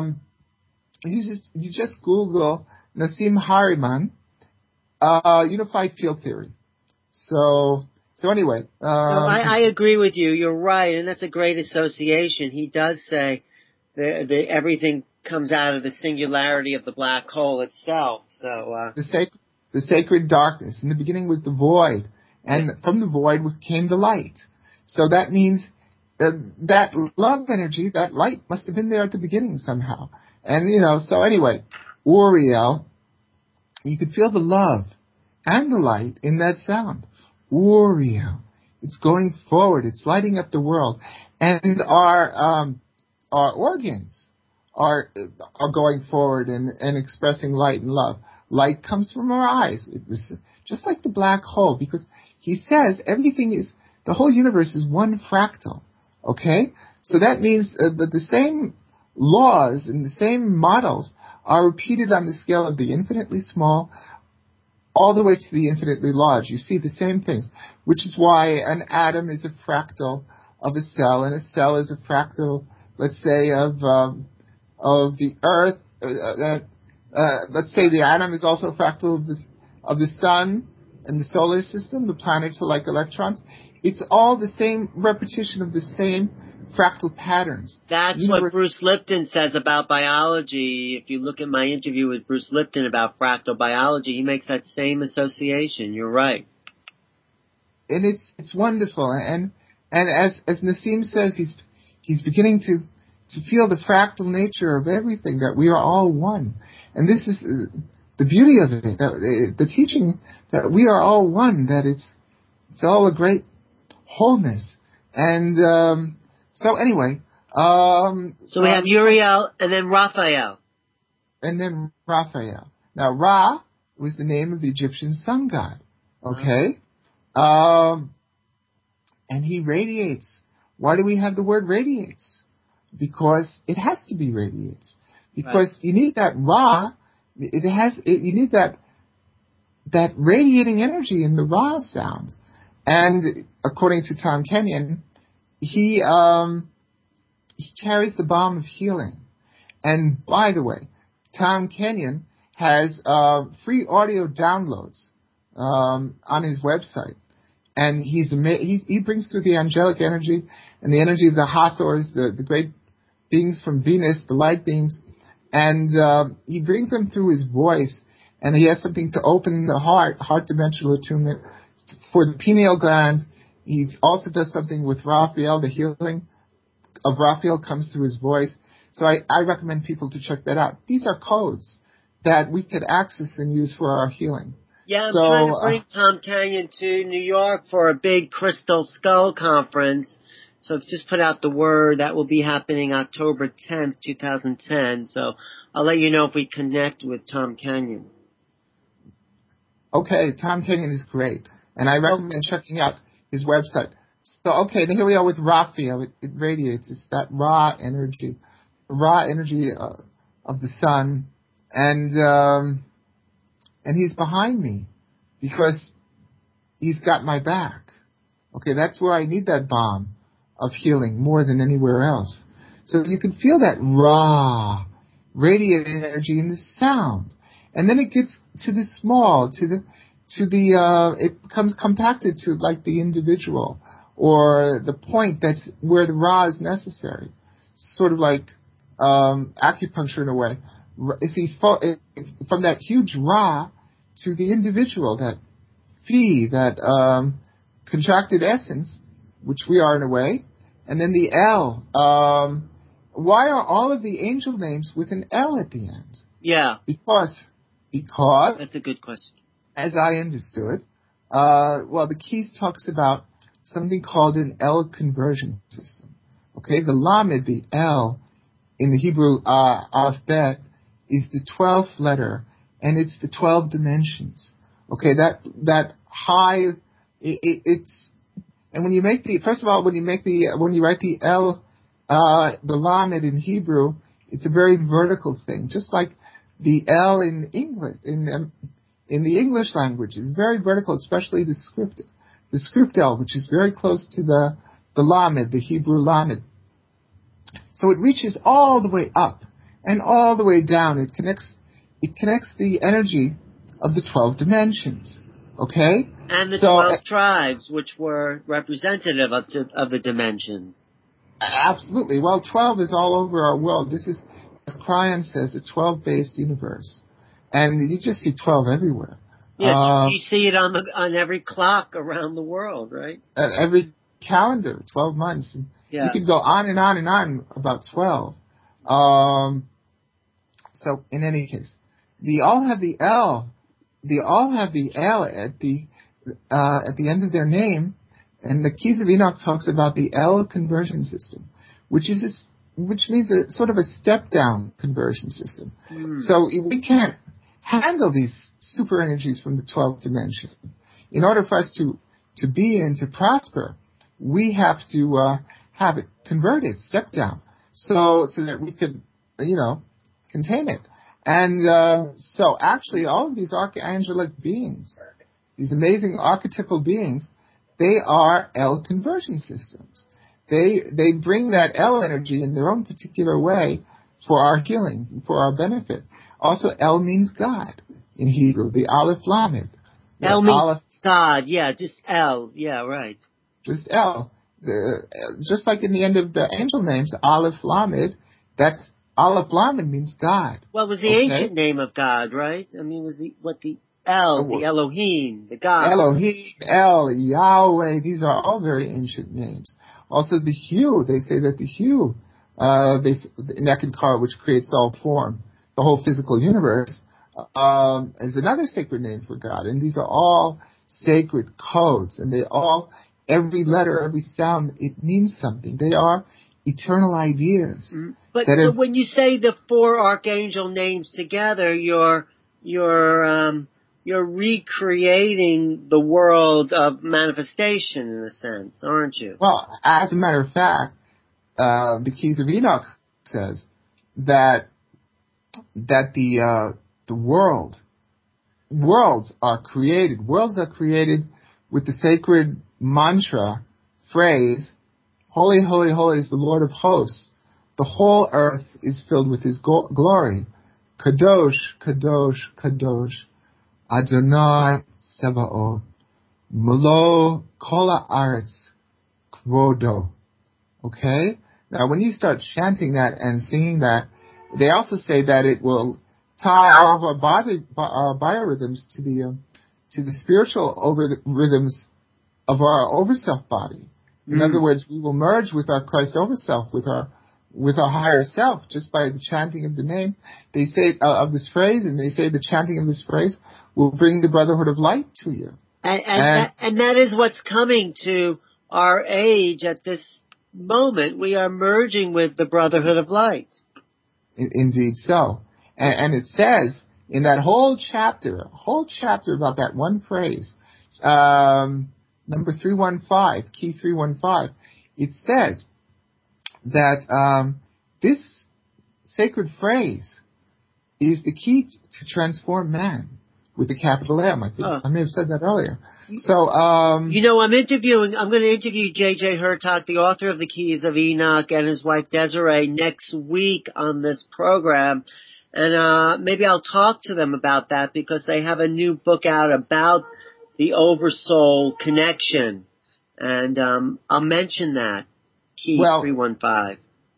you just Google Nassim Haramein, unified field theory. So anyway, no, I agree with you. You're right, and that's a great association. He does say everything comes out of the singularity of the black hole itself. So the sacred darkness. In the beginning was the void, and from the void came the light. So that means that love energy, that light, must have been there at the beginning somehow. And so anyway, Uriel, you could feel the love and the light in that sound. Uriel, it's going forward. It's lighting up the world, and our organs are going forward and expressing light and love. Light comes from our eyes. It was just like the black hole, because he says the whole universe is one fractal. Okay? So that means that the same laws and the same models are repeated on the scale of the infinitely small all the way to the infinitely large. You see the same things, which is why an atom is a fractal of a cell, and a cell is a fractal, let's say, of the Earth. Let's say the atom is also a fractal of the sun and the solar system. The planets are like electrons. It's all the same repetition of the same fractal patterns. That's what Bruce Lipton says about biology. If you look at my interview with Bruce Lipton about fractal biology, he makes that same association. You're right. And it's wonderful. And as Nassim says, he's beginning to feel the fractal nature of everything, that we are all one. And this is the beauty of it, the teaching that we are all one, that it's all a great wholeness. And so anyway, so we have Uriel and then Raphael. Now Ra was the name of the Egyptian sun god. Okay, and he radiates. Why do we have the word radiates? Because it has to be radiates. Because you need that Ra. You need that radiating energy in the Ra sound. And according to Tom Kenyon, he carries the balm of healing. And by the way, Tom Kenyon has free audio downloads on his website, and he brings through the angelic energy and the energy of the Hathors, the great beings from Venus, the light beings, and he brings them through his voice. And he has something to open the heart dimensional attunement for the pineal gland. He also does something with Raphael. The healing of Raphael comes through his voice. So I recommend people to check that out. These are codes that we could access and use for our healing. Yeah, I'm trying to bring Tom Kenyon to New York for a big Crystal Skull conference. So I've just put out the word. That will be happening October 10th, 2010. So I'll let you know if we connect with Tom Kenyon. Okay, Tom Kenyon is great. And I recommend checking out his website. So, okay, then here we are with Raphael. It radiates. It's that raw energy of the sun. And he's behind me because he's got my back. Okay, that's where I need that balm of healing more than anywhere else. So you can feel that raw, radiating energy in the sound. And then it gets to the small, it becomes compacted to like the individual or the point that's where the Ra is necessary. Sort of like acupuncture in a way. See, from that huge Ra to the individual, that Phi, that contracted essence, which we are in a way, and then the L. Why are all of the angel names with an L at the end? Yeah. Because Because, That's a good question. as I understood, the keys talks about something called an L conversion system. Okay, the Lamed, the L, in the Hebrew alphabet, is the 12th letter, and it's the 12 dimensions. Okay, that high, it's, and when you make the, first of all, when you write the L, the Lamed in Hebrew, it's a very vertical thing, just like the L in English, in the English language is very vertical, especially the script L, which is very close to the Lamed, the Hebrew Lamed. So it reaches all the way up and all the way down. It connects the energy of the 12 dimensions. Okay? And the 12 tribes, which were representative of the dimensions. Absolutely. Well, 12 is all over our world. This is, as Cryon says, a 12-based universe. And you just see 12 everywhere. Yeah, you see it on every clock around the world, right? Every calendar, 12 months. Yeah. You could go on and on and on about 12. So in any case, they all have the L. They all have the L at the end of their name, and the Keys of Enoch talks about the L conversion system, which means a sort of a step down conversion system. So we can't handle these super energies from the 12th dimension. In order for us to be and to prosper, we have to have it converted, step down, so that we could, contain it. And so actually all of these archangelic beings, these amazing archetypal beings, they are L conversion systems. They bring that L energy in their own particular way for our healing, for our benefit. Also, L means God in Hebrew, the Aleph Lamed. L means God, yeah, just L, yeah, right. Just L. Just like in the end of the angel names, Aleph Lamed, that's Aleph Lamed means God. Well, it was the ancient name of God, right? I mean, the Elohim, the God. Elohim, El, Yahweh, these are all very ancient names. Also the Hu, they say that the Hu, the Nekad, which creates all form, the whole physical universe, is another sacred name for God. And these are all sacred codes, and every letter, every sound, it means something. They are eternal ideas. But so when you say the four archangel names together, you're recreating the world of manifestation in a sense, aren't you? Well, as a matter of fact, the Keys of Enoch says that the worlds are created with the sacred mantra phrase, "Holy, holy, holy is the Lord of hosts. The whole earth is filled with His glory. Kadosh, Kadosh, Kadosh, Adonai Sebaot, Melo Kol Haaretz Kvodo." Okay? Now, when you start chanting that and singing that, they also say that it will tie all of our biorhythms to the spiritual rhythms of our overself body. In other words, we will merge with our Christ overself, with our higher self, just by the chanting of the name. They say of this phrase, and they say the chanting of this phrase will bring the brotherhood of light to you. And that is what's coming to our age at this moment. We are merging with the brotherhood of light. Indeed so. And it says in that whole chapter about that one phrase, number 315, key 315, it says that this sacred phrase is the key to transform man with the capital M. I think I may have said that earlier. So, I'm going to interview J.J. Hurtak, the author of the Keys of Enoch, and his wife Desiree next week on this program. And maybe I'll talk to them about that because they have a new book out about the oversoul connection. And I'll mention that. Key 315.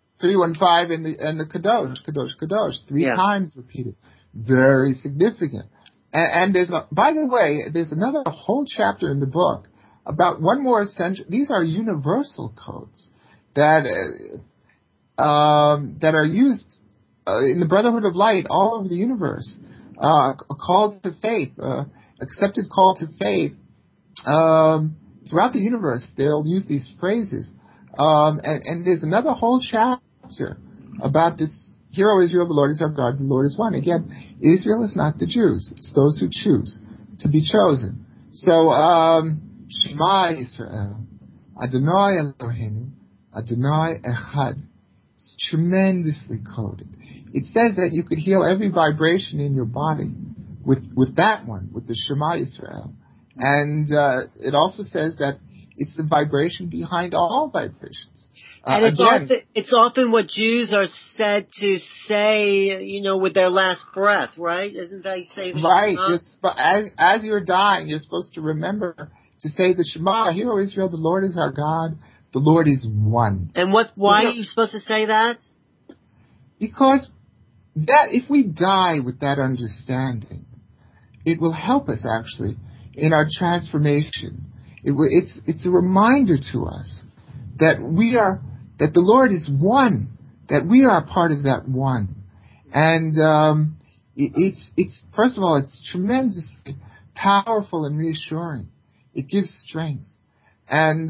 315 and the Kadosh, Kadosh, Kadosh, three times repeated. Very significant. And by the way, there's another whole chapter in the book about one more essential. These are universal codes that are used in the Brotherhood of Light all over the universe. a call to faith, accepted call to faith. Throughout the universe, they'll use these phrases. And there's another whole chapter about this. Hear, O Israel, the Lord is our God, the Lord is one. Again, Israel is not the Jews. It's those who choose to be chosen. So, Shema Israel, Adonai Eloheinu, Adonai Echad. It's tremendously coded. It says that you could heal every vibration in your body with that one, with the Shema Israel. And it also says that it's the vibration behind all vibrations. And it's often what Jews are said to say, with their last breath, right? Isn't that you say the right? Shema? As you're dying, you're supposed to remember to say the Shema. Hear, O Israel, the Lord is our God. The Lord is one. And why are you supposed to say that? Because that if we die with that understanding, it will help us actually in our transformation. It's a reminder to us that that the Lord is one, that we are a part of that one. And it's first of all, it's tremendously powerful and reassuring. It gives strength. And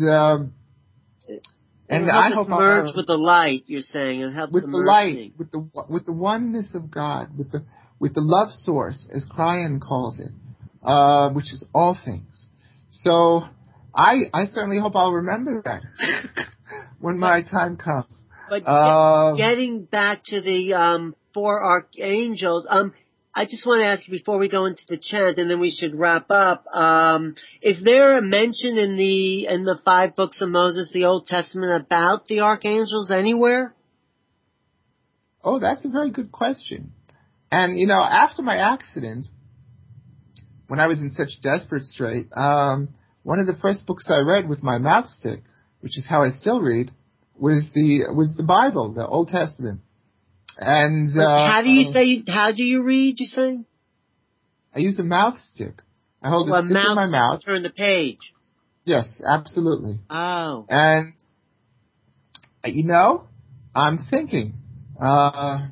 I hope merge with the light. You're saying it helps with the light, with the oneness of God, with the love source, as Cryan calls it, which is all things. So I certainly hope I'll remember that when my time comes. But getting back to the 4 archangels, I just want to ask you before we go into the chant, and then we should wrap up. Is there a mention in the 5 books of Moses, the Old Testament, about the archangels anywhere? Oh, that's a very good question. And after my accident, when I was in such desperate strait, one of the first books I read with my mouth stick, which is how I still read, was the Bible, the Old Testament. And how do you read, you say? I use a mouth stick. I hold a stick in my mouth. Turn the page. Yes, absolutely. Oh. And I'm thinking, I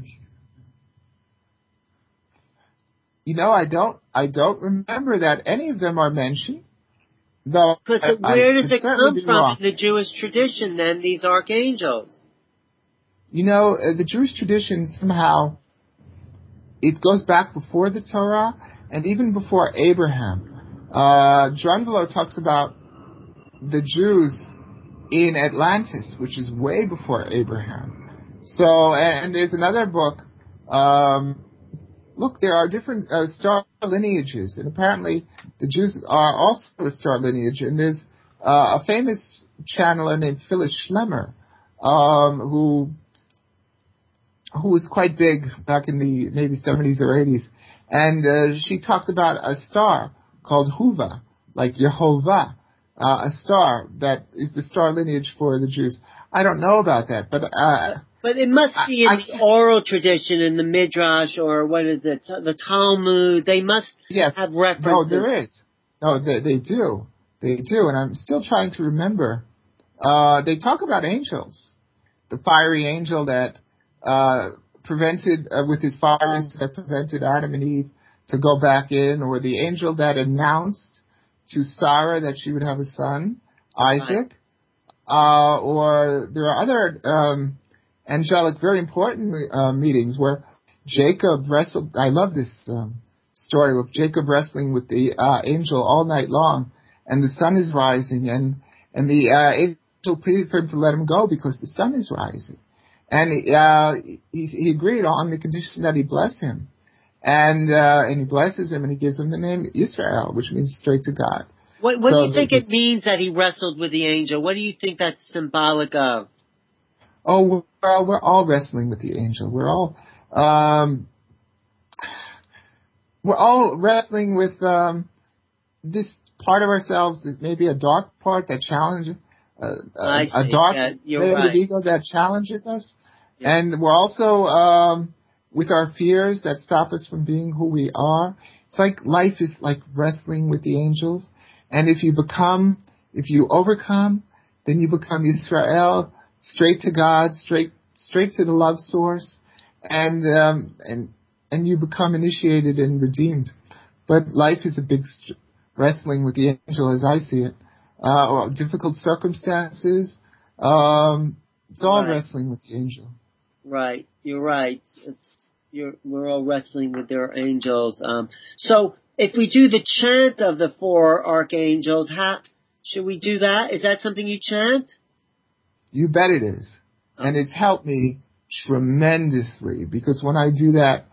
don't remember that any of them are mentioned. Though where does it come from in the Jewish tradition then, these archangels? The Jewish tradition somehow, it goes back before the Torah and even before Abraham. Drunvalo talks about the Jews in Atlantis, which is way before Abraham. So, and there's another book, look, there are different star lineages, and apparently the Jews are also a star lineage, and there's a famous channeler named Phyllis Schlemmer, who was quite big back in the maybe 70s or 80s. And she talked about a star called Huva, like Yehovah, a star that is the star lineage for the Jews. I don't know about that, but it must be in the oral tradition, in the Midrash, or what is it, the Talmud. They must have references. No, there is. No, they do. They do, and I'm still trying to remember. They talk about angels. The fiery angel that prevented, with his fires, that prevented Adam and Eve to go back in, or the angel that announced to Sarah that she would have a son, Isaac. Or there are other angelic, very important meetings where Jacob wrestled. I love this story of Jacob wrestling with the angel all night long, and the sun is rising, and the angel pleaded for him to let him go because the sun is rising. And he agreed on the condition that he bless him. And he blesses him, and he gives him the name Israel, which means straight to God. What do you think it means that he wrestled with the angel? What do you think that's symbolic of? Oh, we're all wrestling with the angel. We're all wrestling with this part of ourselves that may be a dark part that challenges a dark part of ego that challenges us. Yeah. And we're also with our fears that stop us from being who we are. It's like life is like wrestling with the angels. And if you overcome, then you become Israel, straight to God, straight to the love source. And and you become initiated and redeemed. But life is a big wrestling with the angel, as I see it. Or difficult circumstances. It's all wrestling with the angel. Right. You're right. We're all wrestling with their angels. So if we do the chant of the 4 archangels, should we do that? Is that something you chant? You bet it is. And it's helped me tremendously, because when I do that,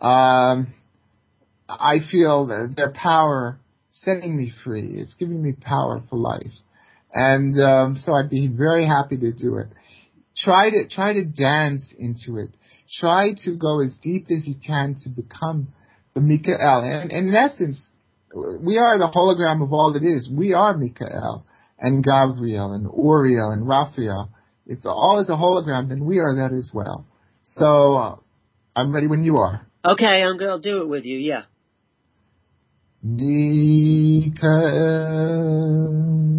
I feel their power setting me free. It's giving me power for life. And so I'd be very happy to do it. Try to dance into it. Try to go as deep as you can to become the Michael. And in essence, we are the hologram of all that is. We are Michael and Gabriel and Uriel and Raphael. If all is a hologram, then we are that as well. So I'm ready when you are. Okay, I'll do it with you, yeah. Michael,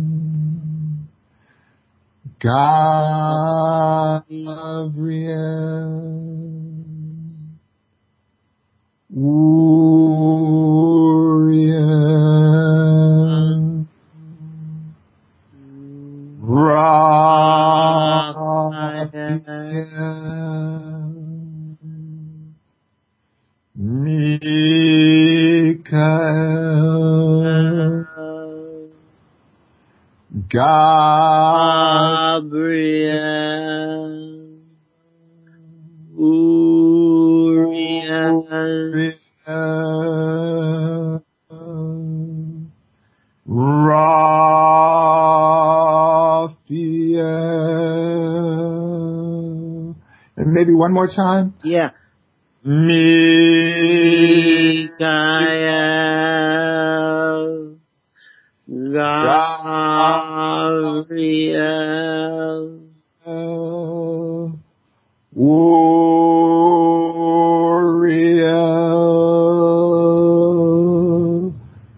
Gabriel, Uriel, Raphael, Michael, Gabriel, Uriel, Raphael, and maybe one more time. Yeah. Michael, Gabriel, Uriel,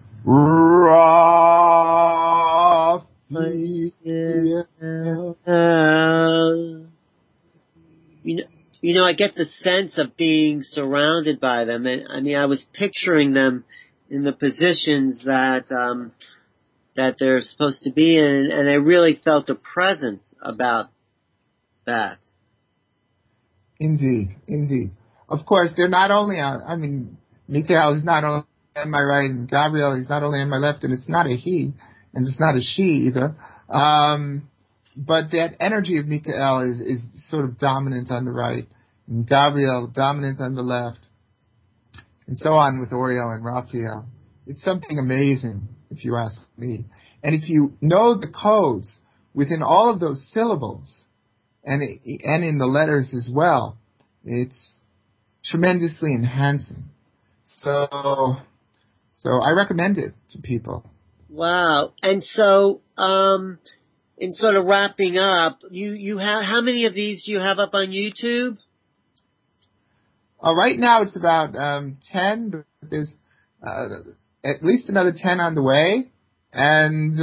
Raphael. You know, I get the sense of being surrounded by them, and I mean, I was picturing them in the positions that they're supposed to be in, and I really felt a presence about that. Indeed. Of course, they're not only Michael is not only on my right, and Gabriel is not only on my left, and it's not a he, and it's not a she either. But that energy of Michael is sort of dominant on the right, and Gabriel dominant on the left, and so on with Uriel and Raphael. It's something amazing, if you ask me. And if you know the codes within all of those syllables, and in the letters as well, it's tremendously enhancing. So I recommend it to people. Wow. And so, in sort of wrapping up, you have, how many of these do you have up on YouTube? Right now it's about 10, but there's at least another 10 on the way. And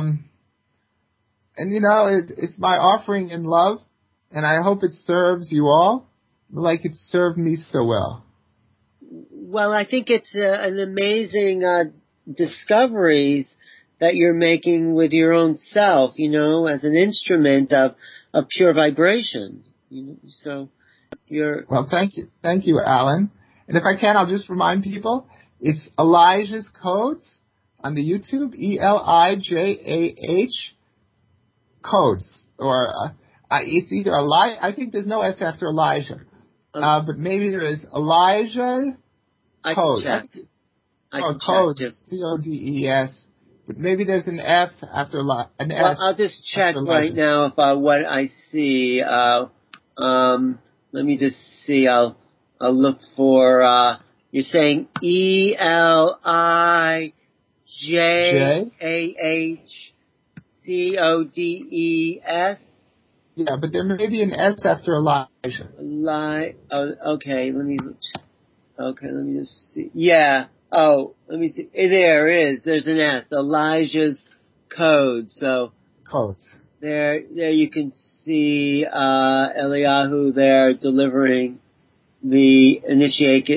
you know, it's my offering in love, and I hope it serves you all like it served me so well. Well, I think it's an amazing discoveries that you're making with your own self, you know, as an instrument of pure vibration. You know, so you're... Well, thank you, Alan. And if I can, I'll just remind people, it's Elijah's Codes on the YouTube, ELIJAH Codes, or it's either Elijah. I think there's no S after Elijah, but maybe there is Elijah Codes. Codes, CODES. But maybe there's an F after an S. Well, I'll just check right now about what I see. Let me just see. I'll look for. You're saying ELIJAHCODES. Yeah, but there may be an S after Elijah. Okay. Let me just see. Yeah. Oh, let me see. There is. There's an S. Elijah's Code. So Codes. There you can see Eliyahu there delivering the initiate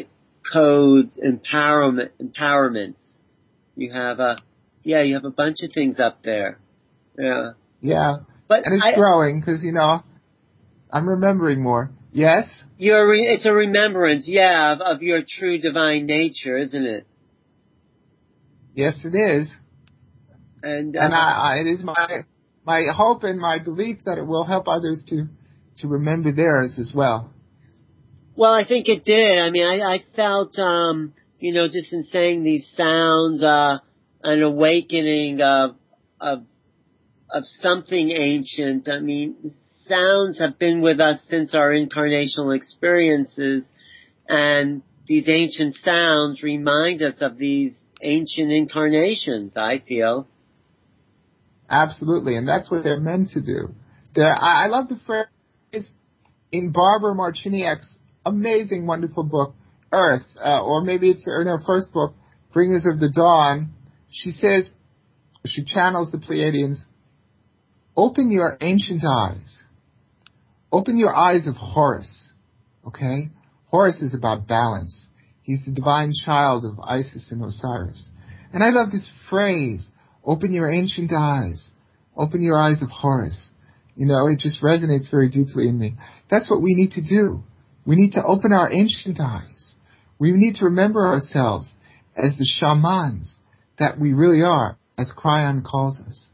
codes, empowerments. You have you have a bunch of things up there. Yeah. Yeah. But and it's growing because, I'm remembering more. Yes? It's a remembrance, of your true divine nature, isn't it? Yes, it is. And it is my hope and my belief that it will help others to remember theirs as well. Well, I think it did. I mean, I felt, just in saying these sounds, an awakening of something ancient. I mean, sounds have been with us since our incarnational experiences, and these ancient sounds remind us of these ancient incarnations, I feel. Absolutely, and that's what they're meant to do. I love the phrase in Barbara Marciniak's amazing, wonderful book, Earth, or maybe it's in her first book, Bringers of the Dawn. She says, she channels the Pleiadians, open your ancient eyes. Open your eyes of Horus, okay? Horus is about balance. He's the divine child of Isis and Osiris. And I love this phrase, open your ancient eyes. Open your eyes of Horus. It just resonates very deeply in me. That's what we need to do. We need to open our ancient eyes. We need to remember ourselves as the shamans that we really are, as Kryon calls us.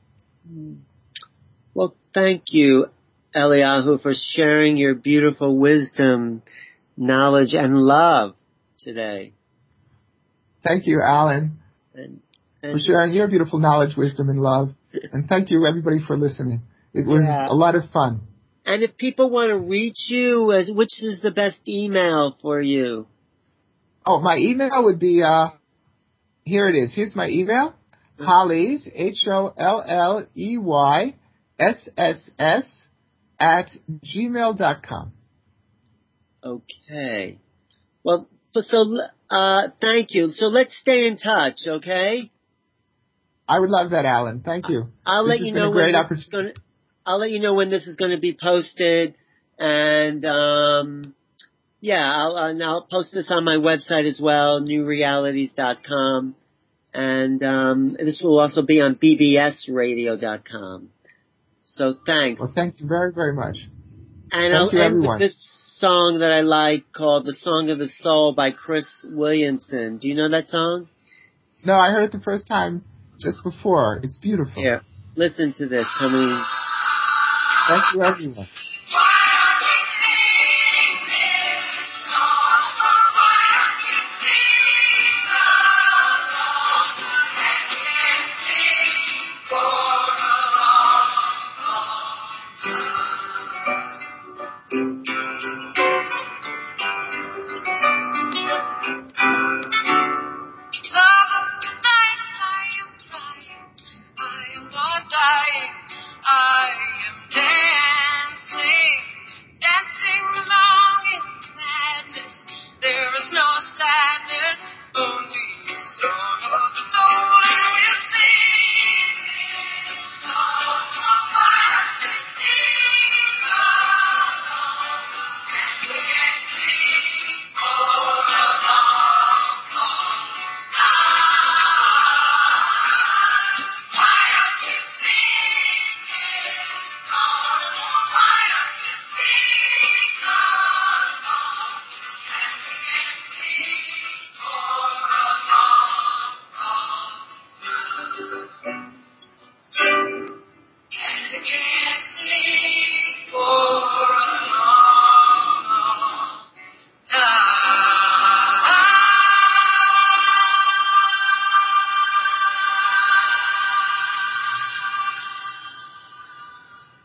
Well, thank you, Eliyahu, for sharing your beautiful wisdom, knowledge, and love today. Thank you, Alan, for sharing your beautiful knowledge, wisdom, and love. And thank you, everybody, for listening. It was a lot of fun. And if people want to reach you, which is the best email for you? Oh, my email would be, here it is. Here's my email. Holleys, HOLLEYSSS @gmail.com. Okay. Well, thank you. So let's stay in touch, okay? I would love that, Alan. Thank you. I'll let you know when this is going to be posted, and I'll post this on my website as well, newrealities.com, and this will also be on bbsradio.com. So thanks. Well, thank you very, very much. And I'll end with this song that I like called "The Song of the Soul" by Chris Williamson. Do you know that song? No, I heard it the first time just before. It's beautiful. Here, listen to this. Thank you, everyone. Again.